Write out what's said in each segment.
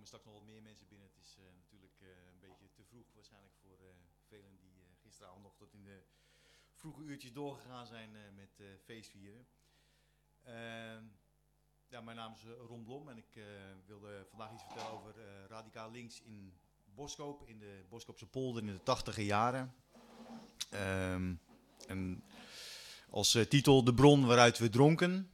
straks nog wat meer mensen binnen. Het is natuurlijk een beetje te vroeg waarschijnlijk voor velen die gisteravond nog tot in de vroege uurtjes doorgegaan zijn met feestvieren. Ja, mijn naam is Ron Blom en ik wilde vandaag iets vertellen over Radicaal Links in Boskoop, in de Boskoopse polder in de 80e jaren. En als titel De bron waaruit we dronken.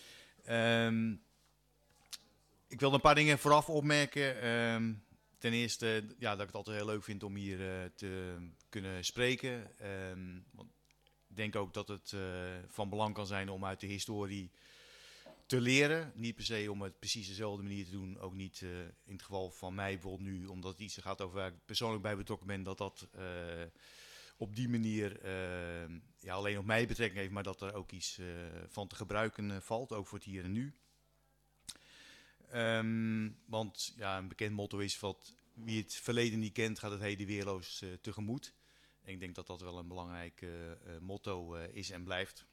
Ik wil een paar dingen vooraf opmerken. Ten eerste ja, dat ik het altijd heel leuk vind om hier te kunnen spreken. Want ik denk ook dat het van belang kan zijn om uit de historie te leren. Niet per se om het precies dezelfde manier te doen. Ook niet in het geval van mij bijvoorbeeld nu. Omdat het iets gaat over waar ik persoonlijk bij betrokken ben. Dat op die manier ja, alleen op mij betrekking heeft. Maar dat er ook iets van te gebruiken valt. Ook voor het hier en nu. Want ja, een bekend motto is dat wie het verleden niet kent, gaat het heden weerloos tegemoet. En ik denk dat dat wel een belangrijk motto is en blijft.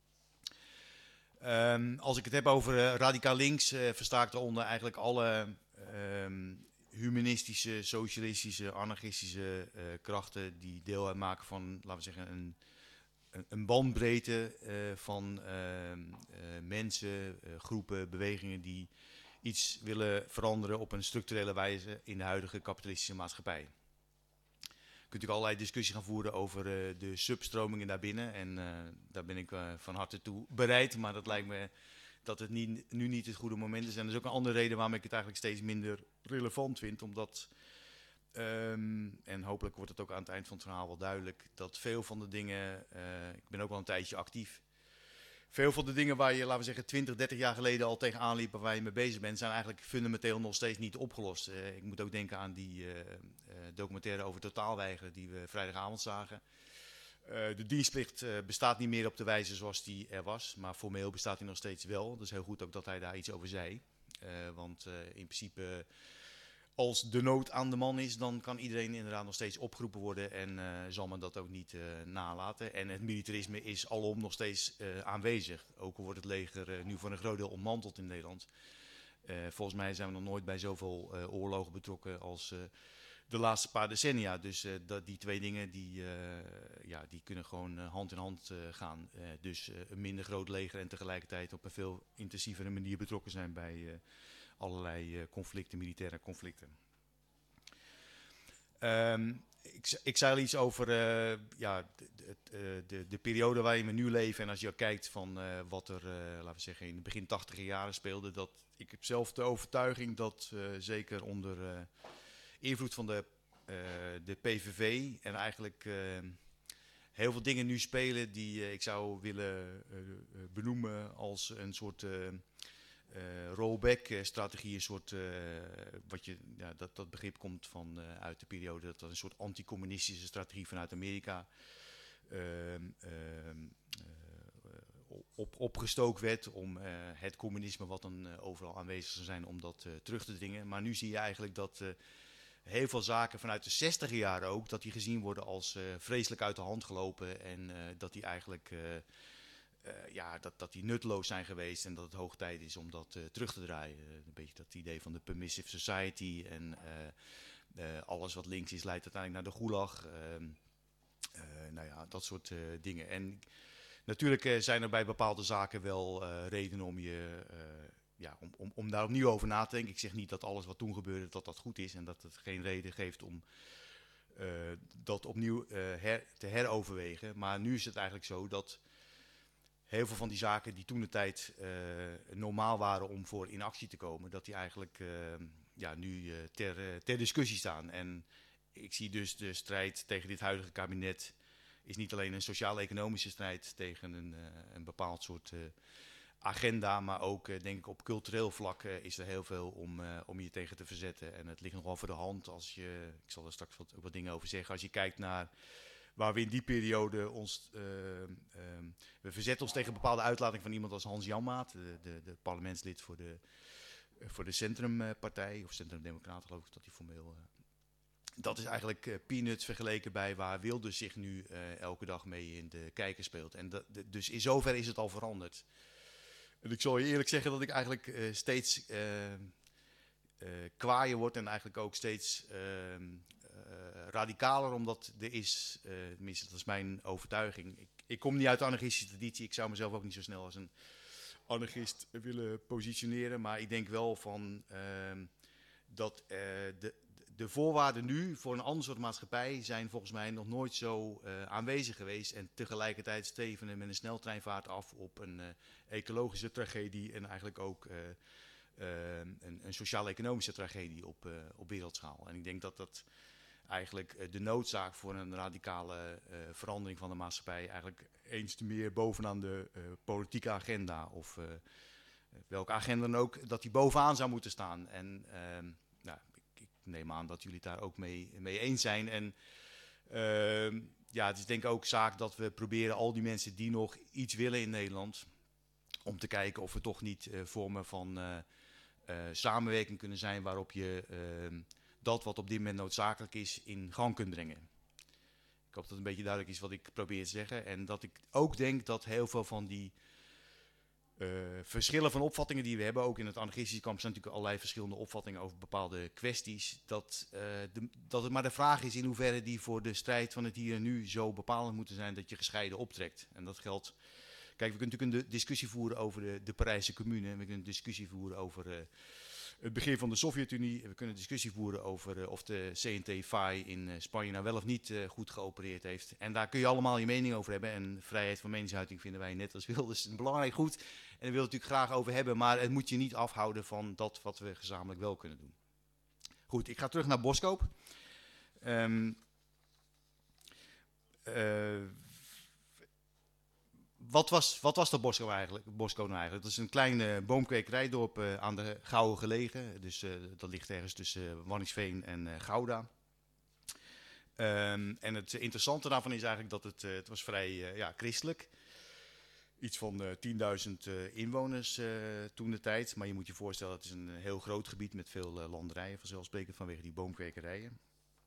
Als ik het heb over radicaal links, versta ik daaronder eigenlijk alle humanistische, socialistische, anarchistische krachten die deel uitmaken van, laten we zeggen, een bandbreedte van mensen, groepen, bewegingen die iets willen veranderen op een structurele wijze in de huidige kapitalistische maatschappij. Je kunt natuurlijk allerlei discussies gaan voeren over de substromingen daarbinnen. En daar ben ik van harte toe bereid. Maar dat lijkt me dat het nu niet het goede moment is. En dat is ook een andere reden waarom ik het eigenlijk steeds minder relevant vind. Omdat, en hopelijk wordt het ook aan het eind van het verhaal wel duidelijk, dat veel van de dingen, ik ben ook al een tijdje actief. Veel van de dingen waar je, laten we zeggen, 20, 30 jaar geleden al tegenaan liep en waar je mee bezig bent, zijn eigenlijk fundamenteel nog steeds niet opgelost. Ik moet ook denken aan die documentaire over totaalweigeren die we vrijdagavond zagen. De dienstplicht bestaat niet meer op de wijze zoals die er was, maar formeel bestaat die nog steeds wel. Dat is heel goed ook dat hij daar iets over zei. Want in principe, als de nood aan de man is, dan kan iedereen inderdaad nog steeds opgeroepen worden en zal men dat ook niet nalaten. En het militarisme is alom nog steeds aanwezig. Ook al wordt het leger nu voor een groot deel ontmanteld in Nederland. Volgens mij zijn we nog nooit bij zoveel oorlogen betrokken als de laatste paar decennia. Dus die twee dingen die kunnen gewoon hand in hand gaan. Dus een minder groot leger en tegelijkertijd op een veel intensievere manier betrokken zijn bij allerlei conflicten, militaire conflicten. Ik zei al iets over ja, de periode waarin we nu leven. En als je kijkt van wat er, laten we zeggen, in de begin 80e jaren speelde. Dat ik heb zelf de overtuiging dat zeker onder invloed van de PVV en eigenlijk heel veel dingen nu spelen die ik zou willen benoemen als een soort rollback-strategie, een soort, ja, dat begrip komt van uit de periode dat een soort anticommunistische strategie vanuit Amerika opgestookt werd om het communisme wat dan overal aanwezig zou zijn, om dat terug te dringen. Maar nu zie je eigenlijk dat heel veel zaken vanuit de 60e jaren ook, dat die gezien worden als vreselijk uit de hand gelopen en dat die eigenlijk ja, dat die nutteloos zijn geweest en dat het hoog tijd is om dat terug te draaien. Een beetje dat idee van de permissive society en alles wat links is leidt uiteindelijk naar de gulag. Nou ja, dat soort dingen. En natuurlijk zijn er bij bepaalde zaken wel redenen om je ja, om daar opnieuw over na te denken. Ik zeg niet dat alles wat toen gebeurde dat goed is en dat het geen reden geeft om dat opnieuw te heroverwegen. Maar nu is het eigenlijk zo dat heel veel van die zaken die toen de tijd normaal waren om voor in actie te komen, dat die eigenlijk ja, nu ter discussie staan. En ik zie dus de strijd tegen dit huidige kabinet is niet alleen een sociaal-economische strijd tegen een bepaald soort agenda, maar ook denk ik op cultureel vlak is er heel veel om je tegen te verzetten. En het ligt nogal voor de hand als je, ik zal er straks ook wat dingen over zeggen, als je kijkt naar waar we in die periode ons, we verzetten ons tegen bepaalde uitlatingen van iemand als Hans Janmaat, de parlementslid voor de Centrumpartij, of Centrum-Democraten geloof ik dat hij formeel. Dat is eigenlijk peanuts vergeleken bij waar Wilders zich nu elke dag mee in de kijker speelt. En dus in zoverre is het al veranderd. En ik zal je eerlijk zeggen dat ik eigenlijk steeds kwaaier wordt en eigenlijk ook steeds radicaler, omdat er is, tenminste dat is mijn overtuiging. Ik kom niet uit de anarchistische traditie, ik zou mezelf ook niet zo snel als een anarchist willen positioneren, maar ik denk wel van dat de voorwaarden nu voor een ander soort maatschappij zijn volgens mij nog nooit zo aanwezig geweest. En tegelijkertijd steven we met een sneltreinvaart af op een ecologische tragedie en eigenlijk ook een sociaal-economische tragedie op wereldschaal. En ik denk dat dat eigenlijk de noodzaak voor een radicale verandering van de maatschappij eigenlijk eens te meer bovenaan de politieke agenda of welke agenda dan ook, dat die bovenaan zou moeten staan. En nou, ik neem aan dat jullie het daar ook mee eens zijn. En ja, het is denk ik ook zaak dat we proberen al die mensen die nog iets willen in Nederland, om te kijken of er toch niet vormen van samenwerking kunnen zijn waarop je dat wat op dit moment noodzakelijk is in gang kunt brengen. Ik hoop dat het een beetje duidelijk is wat ik probeer te zeggen. En dat ik ook denk dat heel veel van die verschillen van opvattingen die we hebben, ook in het anarchistische kamp zijn natuurlijk allerlei verschillende opvattingen over bepaalde kwesties. Dat het maar de vraag is in hoeverre die voor de strijd van het hier en nu zo bepalend moeten zijn dat je gescheiden optrekt. En dat geldt. Kijk, we kunnen natuurlijk een discussie voeren over de Parijse Commune. We kunnen een discussie voeren over het begin van de Sovjet-Unie. We kunnen een discussie voeren over of de CNT-FAI in Spanje nou wel of niet goed geopereerd heeft. En daar kun je allemaal je mening over hebben. En vrijheid van meningsuiting vinden wij net als Wilders een belangrijk goed. En daar wil het natuurlijk graag over hebben. Maar het moet je niet afhouden van dat wat we gezamenlijk wel kunnen doen. Goed, ik ga terug naar Boskoop. Wat was dat Boskoop nou eigenlijk? Dat is een klein boomkwekerijdorp aan de Gouwe gelegen. Dus dat ligt ergens tussen Waddinxveen en Gouda. En het interessante daarvan is eigenlijk dat het was vrij christelijk. Iets van 10.000 inwoners toen de tijd. Maar je moet je voorstellen, het is een heel groot gebied met veel landerijen. Vanzelfsprekend vanwege die boomkwekerijen.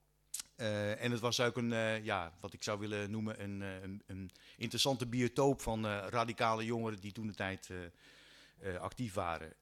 En het was ook wat ik zou willen noemen een interessante biotoop van radicale jongeren die toen de tijd actief waren.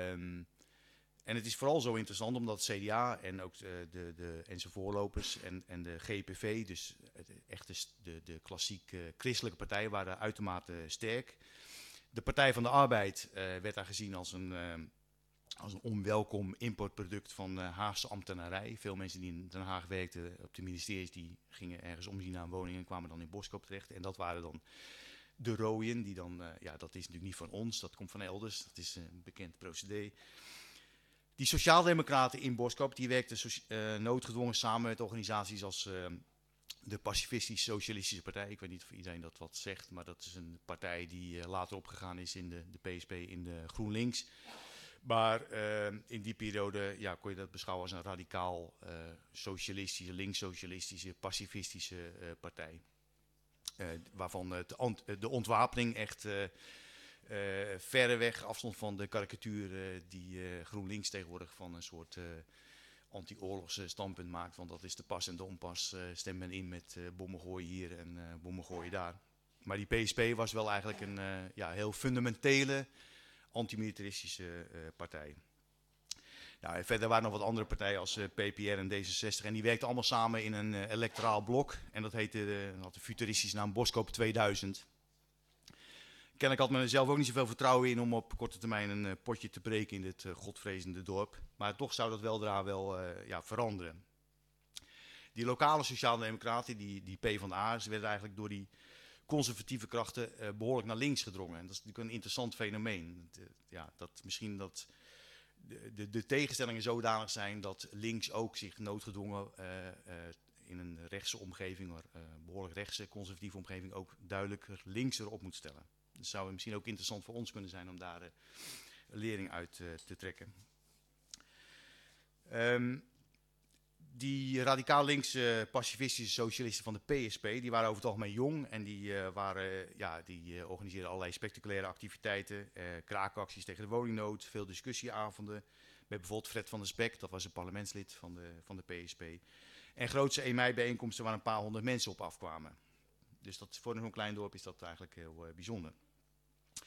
En het is vooral zo interessant omdat het CDA en ook en zijn voorlopers en de GPV, dus echt de klassieke christelijke partij, waren uitermate sterk. De Partij van de Arbeid werd daar gezien als een onwelkom importproduct van Haagse ambtenarij. Veel mensen die in Den Haag werkten op de ministeries, die gingen ergens omzien naar een woning en kwamen dan in Boskoop terecht. En dat waren dan de rooien, die dan, dat is natuurlijk niet van ons, dat komt van elders, dat is een bekend procedé. Die sociaaldemocraten in Boskoop, die werkten noodgedwongen samen met organisaties als de Pacifistische Socialistische Partij. Ik weet niet of iedereen dat wat zegt, maar dat is een partij die later opgegaan is in de PSP, in de GroenLinks. Maar in die periode kon je dat beschouwen als een radicaal socialistische, linkssocialistische, pacifistische partij. Waarvan de ontwapening echt verreweg afstond van de karikatuur die GroenLinks tegenwoordig van een soort anti-oorlogse standpunt maakt. Want dat is de pas en de onpas. Stemt men in met bommen gooien hier en bommen gooien daar. Maar die PSP was wel eigenlijk een heel fundamentele antimilitaristische partij. Nou, verder waren nog wat andere partijen als PPR en D66. En die werkten allemaal samen in een electoraal blok. En dat had de futuristische naam Boskoop 2000. Kennelijk had men er zelf ook niet zoveel vertrouwen in om op korte termijn een potje te breken in dit godvrezende dorp. Maar toch zou dat weldra wel veranderen. Die lokale sociaaldemocraten, die PvdA, ze werden eigenlijk door die conservatieve krachten behoorlijk naar links gedrongen. En dat is natuurlijk een interessant fenomeen. Dat de tegenstellingen zodanig zijn dat links ook zich noodgedwongen in een rechtse omgeving, behoorlijk rechtse, conservatieve omgeving, ook duidelijker linkser op moet stellen. Dat zou misschien ook interessant voor ons kunnen zijn om daar lering uit te trekken. Die radicaal linkse pacifistische socialisten van de PSP, die waren over het algemeen jong en die organiseerden allerlei spectaculaire activiteiten, kraakacties tegen de woningnood, veel discussieavonden met bijvoorbeeld Fred van der Spek, dat was een parlementslid van de PSP. En grootste 1 mei bijeenkomsten waar een paar honderd mensen op afkwamen. Dus voor zo'n klein dorp is dat eigenlijk heel bijzonder.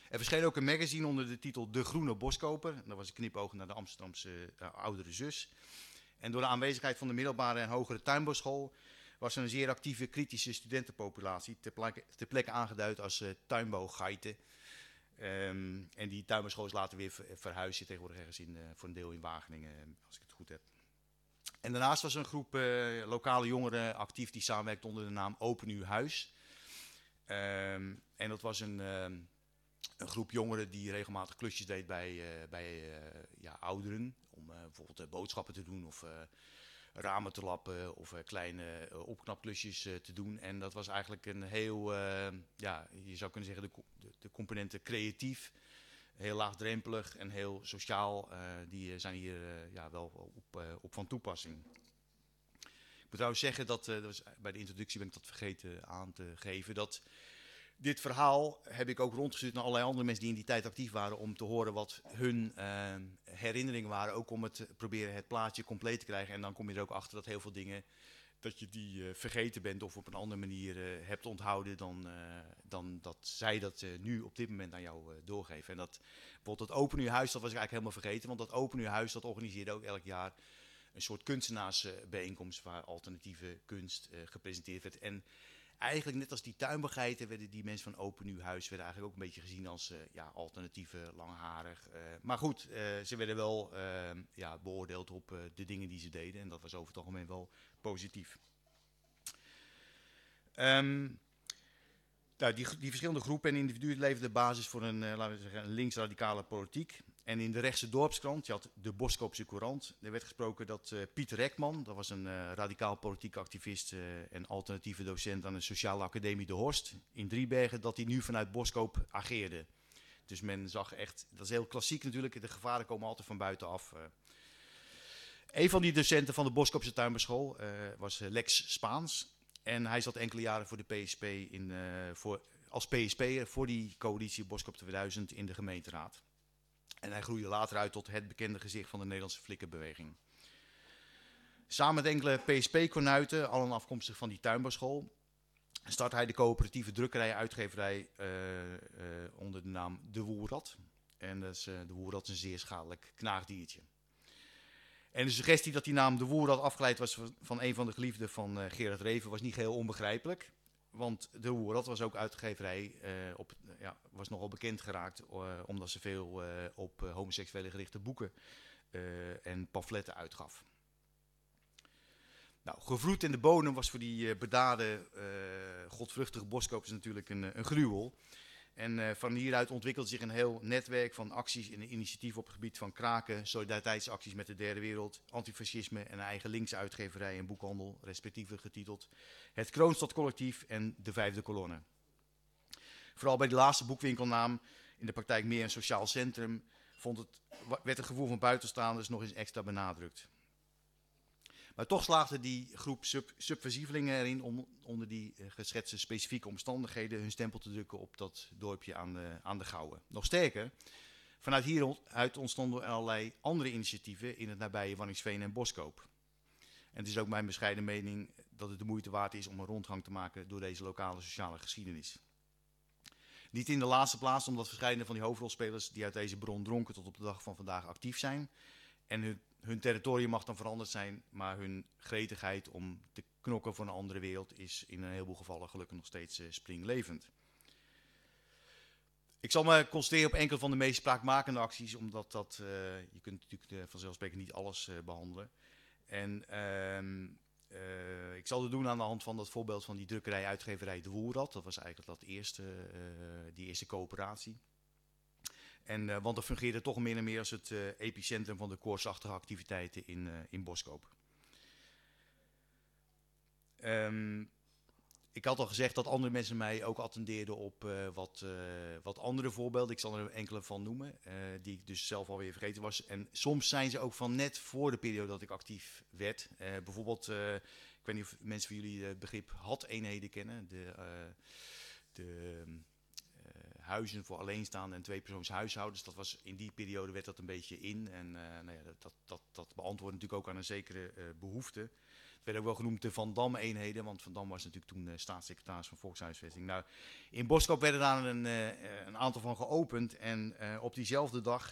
Er verscheen ook een magazine onder de titel De Groene Boskoper. Dat was een knipoog naar de Amsterdamse oudere zus. En door de aanwezigheid van de middelbare en hogere tuinbouwschool was er een zeer actieve kritische studentenpopulatie, ter plekke aangeduid als tuinbouwgeiten. En die tuinbouwschool is later weer verhuisd, zit tegenwoordig ergens voor een deel in Wageningen, als ik het goed heb. En daarnaast was er een groep lokale jongeren actief die samenwerkte onder de naam Open Uw Huis. En dat was een groep jongeren die regelmatig klusjes deed bij ouderen. Om bijvoorbeeld boodschappen te doen of ramen te lappen of kleine opknapklusjes te doen. En dat was eigenlijk een heel, je zou kunnen zeggen de componenten creatief, heel laagdrempelig en heel sociaal. Die zijn hier wel op van toepassing. Ik moet trouwens zeggen dat bij de introductie ben ik dat vergeten aan te geven, dat dit verhaal heb ik ook rondgestuurd naar allerlei andere mensen die in die tijd actief waren, om te horen wat hun herinneringen waren, ook om proberen het plaatje compleet te krijgen. En dan kom je er ook achter dat heel veel dingen, dat je die vergeten bent of op een andere manier hebt onthouden dan dat zij dat nu op dit moment aan jou doorgeven. En dat bijvoorbeeld dat Open Uw Huis, dat was ik eigenlijk helemaal vergeten, want dat Open Uw Huis, dat organiseerde ook elk jaar een soort kunstenaarsbijeenkomst waar alternatieve kunst gepresenteerd werd. En eigenlijk net als die tuinbegijten werden die mensen van Open Uw Huis werden eigenlijk ook een beetje gezien als alternatieve, langharig. Maar goed, ze werden wel beoordeeld op de dingen die ze deden. En dat was over het algemeen wel positief. Die verschillende groepen en individuen leverden de basis voor laten we zeggen, een linksradicale politiek. En in de rechtse dorpskrant, je had de Boskoopse Courant, er werd gesproken dat Pieter Rekman, dat was een radicaal politiek activist en alternatieve docent aan de Sociale Academie De Horst in Driebergen, dat hij nu vanuit Boskoop ageerde. Dus men zag echt, dat is heel klassiek natuurlijk, de gevaren komen altijd van buitenaf. Een van die docenten van de Boskoopse tuinbouwschool was Lex Spaans. En hij zat enkele jaren voor de PSP als PSP'er voor die coalitie Boskoop 2000 in de gemeenteraad. En hij groeide later uit tot het bekende gezicht van de Nederlandse flikkerbeweging. Samen met enkele PSP-kornuiten, allen afkomstig van die tuinbouwschool, startte hij de coöperatieve drukkerij-uitgeverij onder de naam De Woerrad. En de Woerrad is een zeer schadelijk knaagdiertje. En de suggestie dat die naam De Woerrad afgeleid was van een van de geliefden van Gerard Reven was niet geheel onbegrijpelijk. Want De Woerrad was ook uitgeverij, was nogal bekend geraakt omdat ze veel op homoseksuele gerichte boeken en pamfletten uitgaf. Nou, Gevloed in de Bodem was voor die bedaarde, godvruchtige boskopers natuurlijk een gruwel. En van hieruit ontwikkelde zich een heel netwerk van acties en initiatieven op het gebied van kraken, solidariteitsacties met de derde wereld, antifascisme en een eigen linkse uitgeverij en boekhandel, respectievelijk getiteld Het Kroonstad Collectief en De Vijfde Kolonne. Vooral bij de laatste boekwinkelnaam, in de praktijk meer een sociaal centrum, werd het gevoel van buitenstaanders nog eens extra benadrukt. Maar toch slaagde die groep subversievelingen erin om onder die geschetste specifieke omstandigheden hun stempel te drukken op dat dorpje aan de Gouwe. Nog sterker, vanuit hieruit ontstonden allerlei andere initiatieven in het nabije Waddinxveen en Boskoop. En het is ook mijn bescheiden mening dat het de moeite waard is om een rondgang te maken door deze lokale sociale geschiedenis. Niet in de laatste plaats omdat verschillende van die hoofdrolspelers die uit deze bron dronken tot op de dag van vandaag actief zijn. En hun territorium mag dan veranderd zijn, maar hun gretigheid om te knokken voor een andere wereld is in een heleboel gevallen gelukkig nog steeds springlevend. Ik zal me concentreren op enkele van de meest spraakmakende acties, omdat je kunt natuurlijk vanzelfsprekend niet alles behandelen. En ik zal het doen aan de hand van dat voorbeeld van die drukkerij-uitgeverij De Woerrad. Dat was eigenlijk die eerste coöperatie. Want dat fungeerde toch meer en meer als het epicentrum van de koortsachtige activiteiten in Boskoop. Ik had al gezegd dat andere mensen mij ook attendeerden op wat andere voorbeelden. Ik zal er enkele van noemen, die ik dus zelf alweer vergeten was. En soms zijn ze ook van net voor de periode dat ik actief werd. Bijvoorbeeld, ik weet niet of mensen van jullie het begrip had-eenheden kennen. De huizen voor alleenstaande en tweepersoonshuishoudens. Dat was, in die periode werd dat een beetje in. En nou ja, dat beantwoordde natuurlijk ook aan een zekere behoefte. Het werd ook wel genoemd de Van Dam-eenheden, want Van Dam was natuurlijk toen staatssecretaris van Volkshuisvesting. Nou, in Boskoop werden daar een aantal van geopend en op diezelfde dag...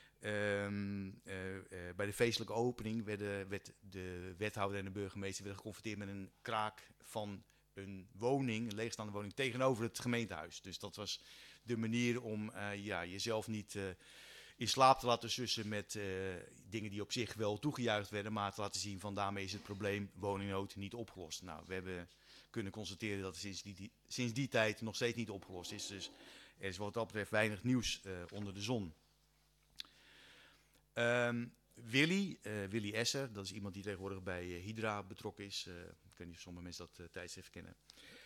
bij de feestelijke opening werd de wethouder en de burgemeester geconfronteerd met een kraak van een woning, een leegstaande woning, tegenover het gemeentehuis. Dus dat was de manier om jezelf niet in slaap te laten sussen met dingen die op zich wel toegejuicht werden, maar te laten zien van daarmee is het probleem woningnood niet opgelost. Nou, we hebben kunnen constateren dat het sinds die tijd nog steeds niet opgelost is. Dus er is wat dat betreft weinig nieuws onder de zon. Willy Esser, dat is iemand die tegenwoordig bij Hydra betrokken is. Ik weet niet of sommige mensen dat tijdschrift kennen.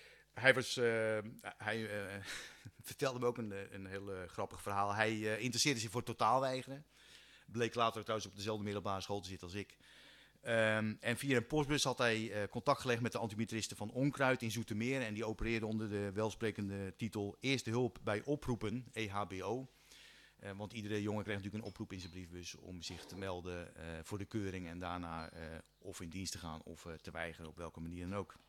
Hij vertelde me ook een heel grappig verhaal. Hij interesseerde zich voor totaalweigeren. Bleek later trouwens op dezelfde middelbare school te zitten als ik. En via een postbus had hij contact gelegd met de antimilitaristen van Onkruid in Zoetermeer. En die opereerden onder de welsprekende titel Eerste Hulp bij Oproepen, EHBO. Want iedere jongen kreeg natuurlijk een oproep in zijn briefbus om zich te melden voor de keuring en daarna of in dienst te gaan of te weigeren, op welke manier dan ook.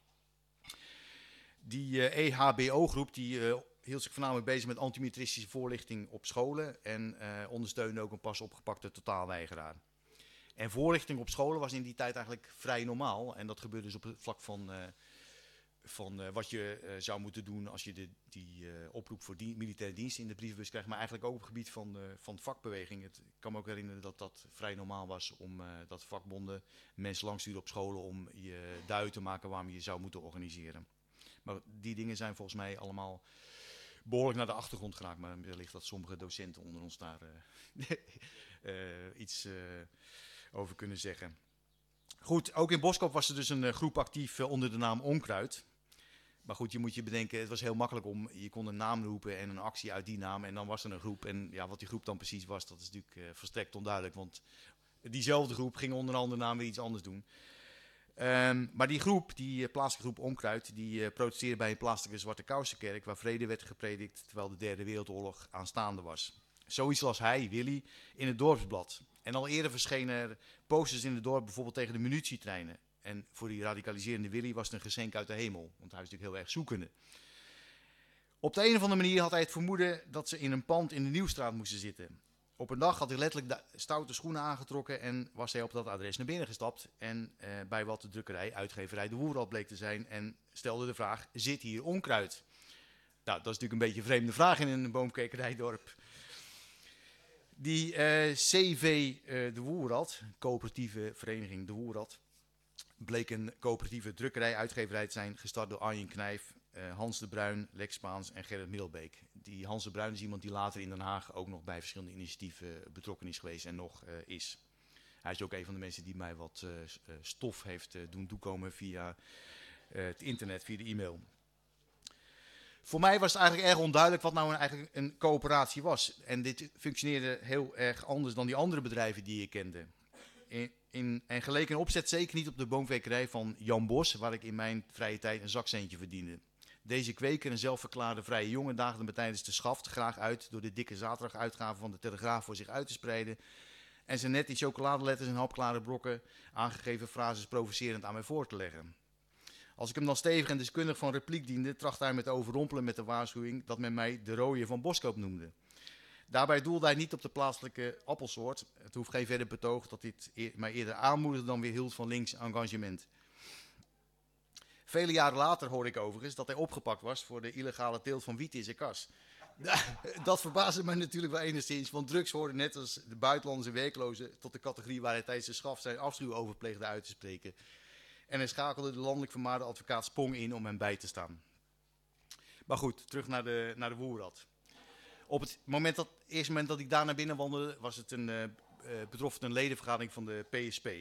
Die EHBO-groep die hield zich voornamelijk bezig met antimilitaristische voorlichting op scholen en ondersteunde ook een pas opgepakte totaalweigeraar. En voorlichting op scholen was in die tijd eigenlijk vrij normaal en dat gebeurde dus op het vlak van wat je zou moeten doen als je die oproep voor militaire dienst in de brievenbus krijgt, maar eigenlijk ook op het gebied van vakbeweging. Ik kan me ook herinneren dat dat vrij normaal was om dat vakbonden mensen langssturen op scholen om je duidelijk te maken waarom je je zou moeten organiseren. Maar die dingen zijn volgens mij allemaal behoorlijk naar de achtergrond geraakt, maar wellicht dat sommige docenten onder ons daar iets over kunnen zeggen. Goed, ook in Boskoop was er dus een groep actief onder de naam Onkruid. Maar goed, je moet je bedenken, het was heel makkelijk je kon een naam roepen en een actie uit die naam en dan was er een groep. En ja, wat die groep dan precies was, dat is natuurlijk volstrekt onduidelijk, want diezelfde groep ging onder een andere naam weer iets anders doen. Maar die groep, die plaatselijke groep Onkruid, die protesteerde bij een plaatselijke Zwarte Kousenkerk waar vrede werd gepredikt terwijl de Derde Wereldoorlog aanstaande was. Zoiets las hij, Willy, in het dorpsblad. En al eerder verschenen er posters in het dorp, bijvoorbeeld tegen de munitietreinen. En voor die radicaliserende Willy was het een geschenk uit de hemel, want hij is natuurlijk heel erg zoekende. Op de een of andere manier had hij het vermoeden dat ze in een pand in de Nieuwstraat moesten zitten. Op een dag had hij letterlijk de stoute schoenen aangetrokken en was hij op dat adres naar binnen gestapt. En bij wat de drukkerij, uitgeverij De Woerald bleek te zijn en stelde de vraag, zit hier onkruid? Nou, dat is natuurlijk een beetje een vreemde vraag in een boomkwekerijdorp. Die CV De Woerald, coöperatieve vereniging De Woerald, bleek een coöperatieve drukkerij, uitgeverij te zijn, gestart door Arjen Knijf, Hans de Bruin, Lex Spaans en Gerrit Middelbeek. Die Hans de Bruin is iemand die later in Den Haag ook nog bij verschillende initiatieven betrokken is geweest en nog is. Hij is ook een van de mensen die mij wat stof heeft doen toekomen via het internet, via de e-mail. Voor mij was het eigenlijk erg onduidelijk wat nou eigenlijk een coöperatie was. En dit functioneerde heel erg anders dan die andere bedrijven die ik kende. En geleek in opzet zeker niet op de boomkwekerij van Jan Bos, waar ik in mijn vrije tijd een zakcentje verdiende. Deze kweker, een zelfverklaarde vrije jongen, daagde me tijdens de schaft graag uit door de dikke zaterdaguitgave van de Telegraaf voor zich uit te spreiden en ze net in chocoladeletters en hapklare brokken aangegeven frases provocerend aan mij voor te leggen. Als ik hem dan stevig en deskundig van repliek diende, trachtte hij me te overrompelen met de waarschuwing dat men mij de rooie van Boskoop noemde. Daarbij doelde hij niet op de plaatselijke appelsoort. Het hoeft geen verder betoog dat dit mij eerder aanmoedigde dan weer hield van links engagement. Vele jaren later hoorde ik overigens dat hij opgepakt was voor de illegale teelt van wiet in zijn kas. Dat verbaasde mij natuurlijk wel enigszins, want drugs hoorden net als de buitenlandse werklozen tot de categorie waar hij tijdens de schaf zijn afschuw over pleegde uit te spreken. En hij schakelde de landelijk vermaarde advocaat Spong in om hem bij te staan. Maar goed, terug naar de Woerad. Op het eerste moment dat ik daar naar binnen wandelde, was het betrof het een ledenvergadering van de PSP.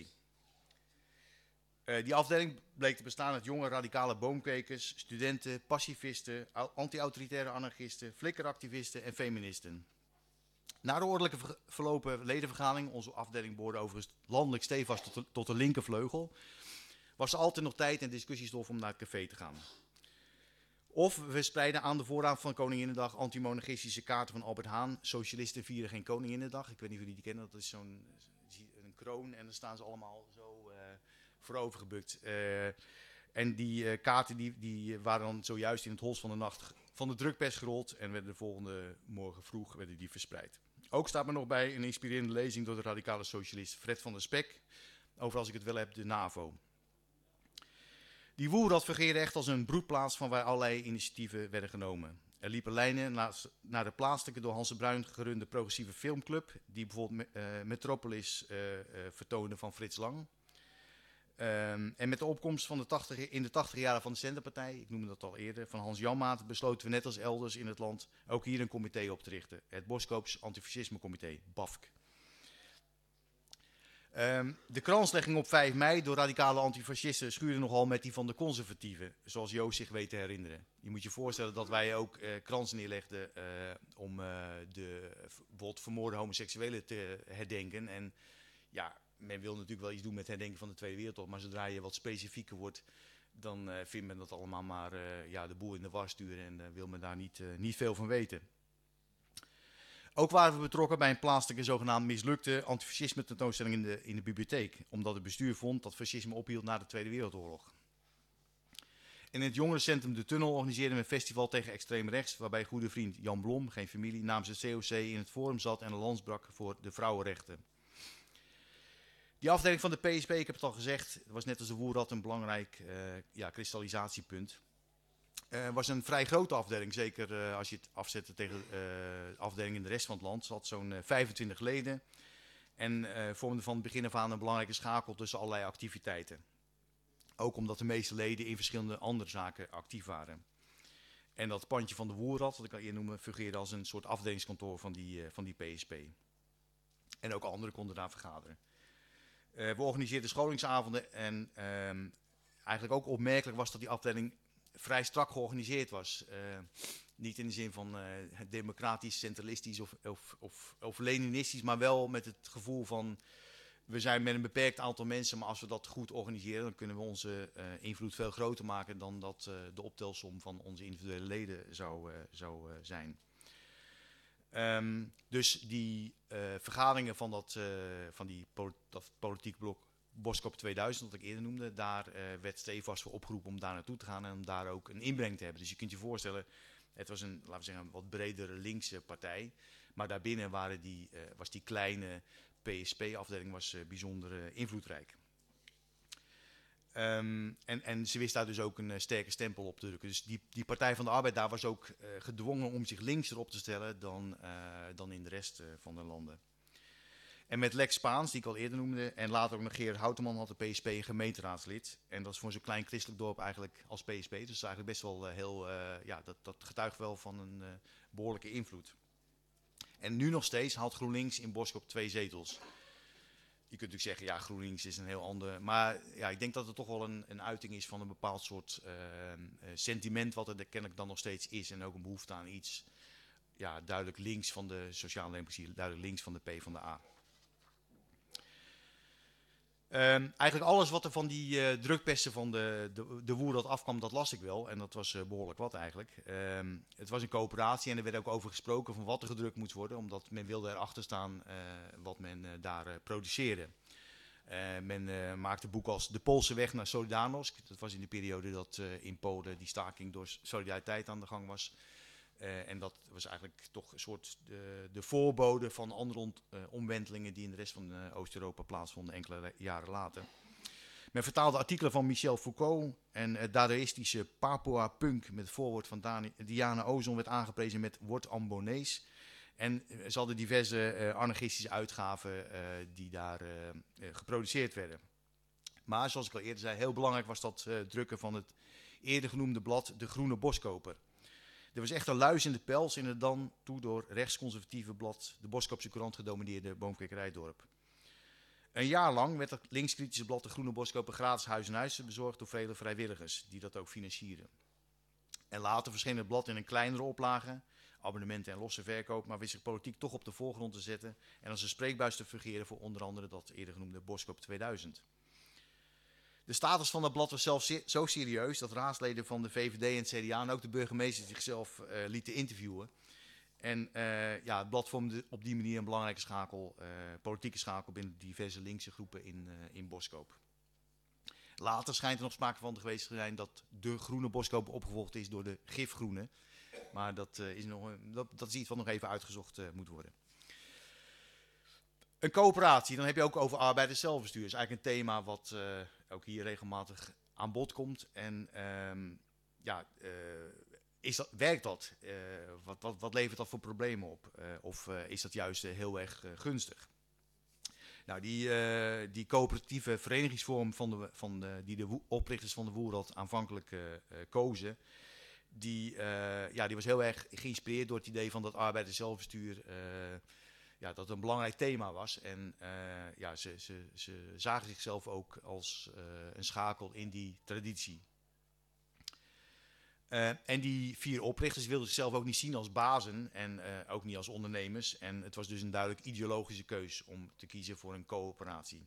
Die afdeling bleek te bestaan uit jonge radicale boomkwekers, studenten, pacifisten, anti-autoritaire anarchisten, flikkeractivisten en feministen. Na de ordelijke verlopen ledenvergadering, onze afdeling behoorde overigens landelijk stevast tot de linkervleugel, was er altijd nog tijd en discussiestof om naar het café te gaan. Of we verspreiden aan de vooravond van Koninginnedag antimonarchistische kaarten van Albert Haan. Socialisten vieren geen Koninginnedag. Ik weet niet of jullie die kennen. Dat is zo'n een kroon en dan staan ze allemaal zo voorovergebukt. En die kaarten die waren dan zojuist in het hols van de nacht van de drukpers gerold en werden de volgende morgen vroeg werden die verspreid. Ook staat me nog bij een inspirerende lezing door de radicale socialist Fred van der Spek over, als ik het wel heb, de NAVO. Die Woerad fungeerde echt als een broedplaats van waar allerlei initiatieven werden genomen. Er liepen lijnen naar de plaatselijke door Hans de Bruin gerunde progressieve filmclub, die bijvoorbeeld Metropolis vertoonde van Frits Lang. En met de opkomst van in de 80 jaren van de Zenderpartij, ik noemde dat al eerder, van Hans Janmaat, besloten we net als elders in het land ook hier een comité op te richten. Het Boskoops Antifascisme Comité, BAFK. De kranslegging op 5 mei door radicale antifascisten schuurde nogal met die van de conservatieven, zoals Joost zich weet te herinneren. Je moet je voorstellen dat wij ook krans neerlegden om de bijvoorbeeld vermoorde homoseksuelen te herdenken. En ja, men wil natuurlijk wel iets doen met het herdenken van de Tweede Wereldoorlog, maar zodra je wat specifieker wordt, dan vindt men dat allemaal maar de boel in de war sturen en wil men daar niet veel van weten. Ook waren we betrokken bij een plaatselijke zogenaamd mislukte antifascisme tentoonstelling in de bibliotheek, omdat het bestuur vond dat fascisme ophield na de Tweede Wereldoorlog. In het jongerencentrum De Tunnel organiseerden we een festival tegen extreem rechts, waarbij goede vriend Jan Blom, geen familie, namens het COC in het forum zat en een lans brak voor de vrouwenrechten. Die afdeling van de PSP, ik heb het al gezegd, was net als de Woerad een belangrijk kristallisatiepunt. Was een vrij grote afdeling, zeker als je het afzette tegen afdelingen in de rest van het land. Ze had zo'n 25 leden en vormde van het begin af aan een belangrijke schakel tussen allerlei activiteiten. Ook omdat de meeste leden in verschillende andere zaken actief waren. En dat pandje van de Woerad, wat ik al eerder noemde, fungeerde als een soort afdelingskantoor van die PSP. En ook anderen konden daar vergaderen. We organiseerden scholingsavonden en eigenlijk ook opmerkelijk was dat die afdeling vrij strak georganiseerd was. Niet in de zin van democratisch, centralistisch of leninistisch, maar wel met het gevoel van we zijn met een beperkt aantal mensen, maar als we dat goed organiseren, dan kunnen we onze invloed veel groter maken dan dat de optelsom van onze individuele leden zou zijn. Dus die vergaderingen van dat politiek blok Boskop 2000, wat ik eerder noemde, daar werd stevast voor opgeroepen om daar naartoe te gaan en om daar ook een inbreng te hebben. Dus je kunt je voorstellen, het was een, laten we zeggen, een wat bredere linkse partij, maar daarbinnen was die kleine PSP-afdeling bijzonder invloedrijk. En ze wist daar dus ook een sterke stempel op te drukken. Dus die Partij van de Arbeid daar was ook gedwongen om zich linkser op te stellen dan in de rest van de landen. En met Lex Spaans, die ik al eerder noemde, en later ook nog Gerard Houteman, had de PSP een gemeenteraadslid. En dat is voor zo'n klein christelijk dorp eigenlijk als PSP. Dus dat is eigenlijk best wel heel, dat getuigt wel van een behoorlijke invloed. En nu nog steeds haalt GroenLinks in Boskop 2 zetels. Je kunt natuurlijk zeggen, ja, GroenLinks is een heel ander. Maar ja, ik denk dat het toch wel een uiting is van een bepaald soort sentiment wat er kennelijk dan nog steeds is. En ook een behoefte aan iets duidelijk links van de sociale democratie, duidelijk links van de PvdA. Eigenlijk alles wat er van die drukpesten van de Woerad afkwam, dat las ik wel. En dat was behoorlijk wat eigenlijk. Het was een coöperatie en er werd ook over gesproken van wat er gedrukt moest worden. Omdat men wilde erachter staan wat men daar produceerde. Men maakte boeken als De Poolse weg naar Solidarność. Dat was in de periode dat in Polen die staking door solidariteit aan de gang was. En dat was eigenlijk toch een soort de voorbode van andere omwentelingen die in de rest van Oost-Europa plaatsvonden enkele jaren later. Men vertaalde artikelen van Michel Foucault en het dadaïstische Papua Punk met het voorwoord van Diana Ozon werd aangeprezen met Word Ambonees. En ze hadden diverse anarchistische uitgaven die daar geproduceerd werden. Maar zoals ik al eerder zei, heel belangrijk was dat drukken van het eerder genoemde blad De Groene Boskoper. Er was echt een luis in de pels in het dan toe door rechtsconservatieve blad De Boskopse Courant gedomineerde boomkwekerijdorp. Een jaar lang werd het linkskritische blad De Groene Boskoper gratis huis en huis bezorgd door vele vrijwilligers die dat ook financierden. En later verscheen het blad in een kleinere oplage, abonnementen en losse verkoop, maar wist zich politiek toch op de voorgrond te zetten en als een spreekbuis te fungeren voor onder andere dat eerder genoemde Boskop 2000. De status van dat blad was zelfs zo serieus dat raadsleden van de VVD en het CDA en ook de burgemeester zichzelf lieten interviewen. En het blad vormde op die manier een belangrijke schakel, politieke schakel binnen diverse linkse groepen in Boskoop. Later schijnt er nog sprake van geweest te zijn dat de Groene Boskoop opgevolgd is door de Gifgroene. Maar dat is iets wat nog even uitgezocht moet worden. Een coöperatie, dan heb je ook over arbeiders zelfbestuur. Dat is eigenlijk een thema wat ook hier regelmatig aan bod komt. En werkt dat? Wat levert dat voor problemen op? Of is dat juist heel erg gunstig? Nou, die coöperatieve verenigingsvorm die de oprichters van de Woerrad aanvankelijk kozen, die was heel erg geïnspireerd door het idee van dat arbeiders zelfbestuur, dat een belangrijk thema was. En ze zagen zichzelf ook als een schakel in die traditie. En die 4 oprichters wilden zichzelf ook niet zien als bazen en ook niet als ondernemers. En het was dus een duidelijk ideologische keus om te kiezen voor een coöperatie.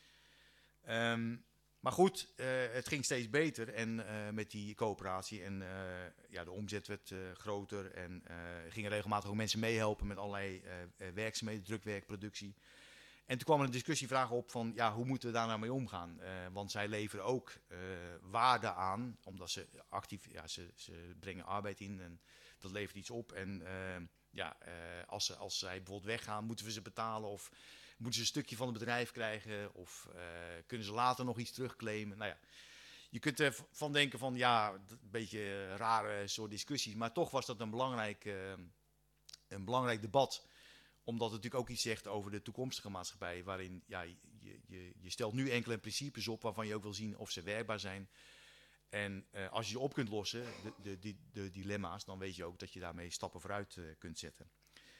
Maar goed, het ging steeds beter met die coöperatie. En de omzet werd groter en gingen regelmatig ook mensen meehelpen met allerlei werkzaamheden, drukwerk, productie. En toen kwam er een discussievraag op van, hoe moeten we daar nou mee omgaan? Want zij leveren ook waarde aan, omdat ze actief, ze brengen arbeid in en dat levert iets op. En als zij bijvoorbeeld weggaan, moeten we ze betalen of moeten ze een stukje van het bedrijf krijgen of kunnen ze later nog iets terugclaimen? Nou ja, je kunt ervan denken van, een beetje rare soort discussies, maar toch was dat een belangrijk debat. Omdat het natuurlijk ook iets zegt over de toekomstige maatschappij. Waarin je stelt nu enkele principes op waarvan je ook wil zien of ze werkbaar zijn. En als je ze op kunt lossen, de dilemma's, dan weet je ook dat je daarmee stappen vooruit kunt zetten.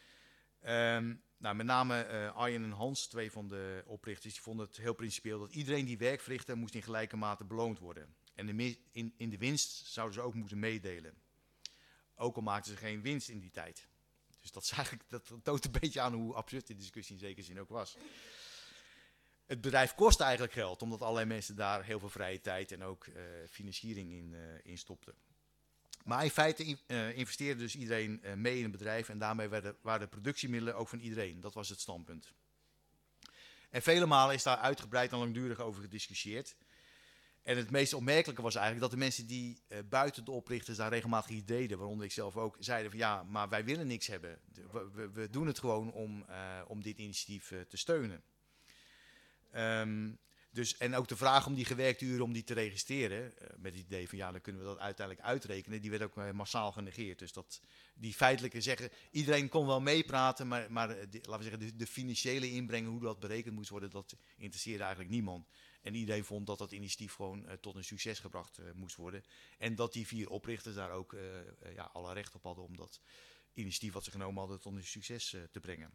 Met name Arjen en Hans, 2 van de oprichters, die vonden het heel principieel dat iedereen die werk verrichtte moest in gelijke mate beloond worden. En in de winst zouden ze ook moeten meedelen. Ook al maakten ze geen winst in die tijd. Dus dat toont een beetje aan hoe absurd die discussie in zekere zin ook was. Het bedrijf kostte eigenlijk geld, omdat allerlei mensen daar heel veel vrije tijd en ook financiering in stopten. Maar in feite investeerde dus iedereen mee in het bedrijf en daarmee waren de productiemiddelen ook van iedereen. Dat was het standpunt. En vele malen is daar uitgebreid en langdurig over gediscussieerd. En het meest opmerkelijke was eigenlijk dat de mensen die buiten de oprichters daar regelmatig iets deden, waaronder ik zelf ook, zeiden van maar wij willen niks hebben. We doen het gewoon om dit initiatief te steunen. En ook de vraag om die gewerkte uren om die te registreren, met het idee van dan kunnen we dat uiteindelijk uitrekenen, die werd ook massaal genegeerd. Dus die feitelijke zeggen, iedereen kon wel meepraten, maar laten we zeggen, de financiële inbreng, hoe dat berekend moest worden, dat interesseerde eigenlijk niemand. En iedereen vond dat dat initiatief gewoon tot een succes gebracht moest worden. En dat die 4 oprichters daar ook alle recht op hadden om dat initiatief wat ze genomen hadden tot een succes te brengen.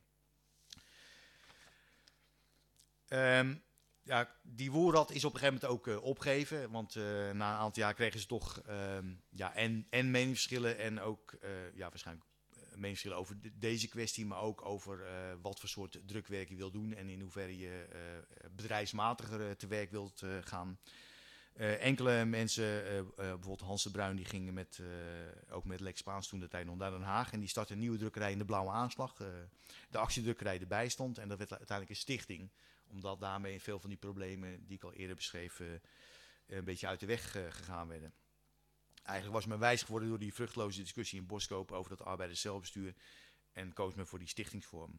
Die Woerrad is op een gegeven moment ook opgegeven. Want na een aantal jaar kregen ze toch en meningsverschillen en ook waarschijnlijk meningsverschillen over deze kwestie, maar ook over wat voor soort drukwerk je wil doen en in hoeverre je bedrijfsmatiger te werk wilt gaan. Enkele mensen, bijvoorbeeld Hans de Bruin, die gingen ook met Lex Spaans toen de tijd nog naar Den Haag en die startte een nieuwe drukkerij in de Blauwe Aanslag. De actiedrukkerij erbij stond en dat werd uiteindelijk een stichting, omdat daarmee veel van die problemen die ik al eerder beschreef een beetje uit de weg gegaan werden. Eigenlijk was men wijs geworden door die vruchteloze discussie in Boskoop over dat arbeiders zelfbestuur en koos men voor die stichtingsvorm.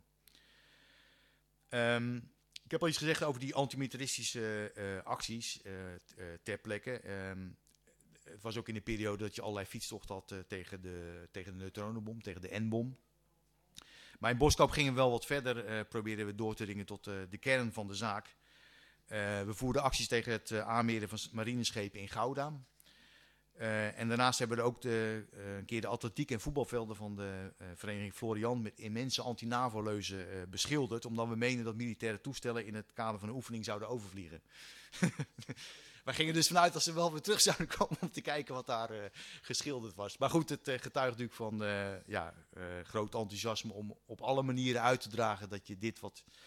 Ik heb al iets gezegd over die antimilitaristische acties ter plekke. Het was ook in de periode dat je allerlei fietstochten had tegen de neutronenbom, tegen de N-bom. Maar in Boskoop gingen we wel wat verder, probeerden we door te dringen tot de kern van de zaak. We voerden acties tegen het aanmeren van marineschepen in Gouda. En daarnaast hebben we ook een keer de atletiek- en voetbalvelden van de vereniging Florian met immense anti-NAVO-leuzen beschilderd, omdat we menen dat militaire toestellen in het kader van een oefening zouden overvliegen. Wij gingen dus vanuit dat ze wel weer terug zouden komen om te kijken wat daar geschilderd was. Maar goed, het getuigt natuurlijk van groot enthousiasme om op alle manieren uit te dragen dat je dit wat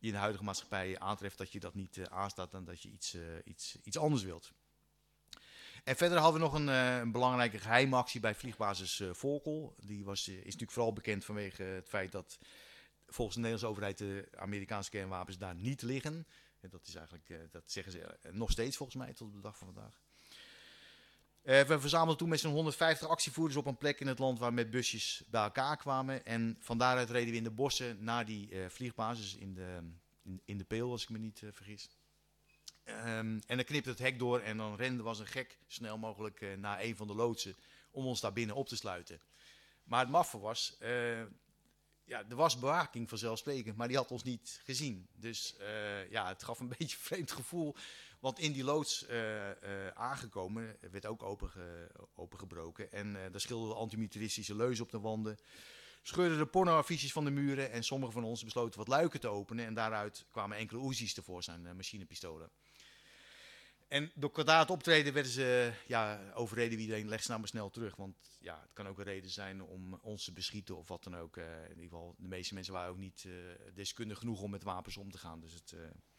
in de huidige maatschappij aantreft dat je dat niet aanstaat en dat je iets anders wilt. En verder hadden we nog een belangrijke geheime actie bij vliegbasis Volkel. Die is natuurlijk vooral bekend vanwege het feit dat volgens de Nederlandse overheid de Amerikaanse kernwapens daar niet liggen. En dat is eigenlijk, dat zeggen ze nog steeds volgens mij tot op de dag van vandaag. We verzamelden toen met zo'n 150 actievoerders op een plek in het land waar met busjes bij elkaar kwamen. En van daaruit reden we in de bossen naar die vliegbasis in de Peel, als ik me niet vergis. En dan knipte het hek door en dan rende was een gek snel mogelijk naar een van de loodsen om ons daar binnen op te sluiten. Maar het maffe was, ja, er was bewaking vanzelfsprekend, maar die had ons niet gezien. Dus ja, het gaf een beetje een vreemd gevoel. Want in die loods aangekomen werd ook opengebroken. En daar schilderden antimilitaristische leuzen op de wanden. Scheurden de pornoaffiches van de muren. En sommigen van ons besloten wat luiken te openen. En daaruit kwamen enkele Uzi's tevoorschijn, machinepistolen. En door kwaadaardig optreden werden ze overreden wie iedereen, leg ze nou maar snel terug. Want ja, het kan ook een reden zijn om ons te beschieten of wat dan ook. In ieder geval, de meeste mensen waren ook niet deskundig genoeg om met wapens om te gaan. Dus het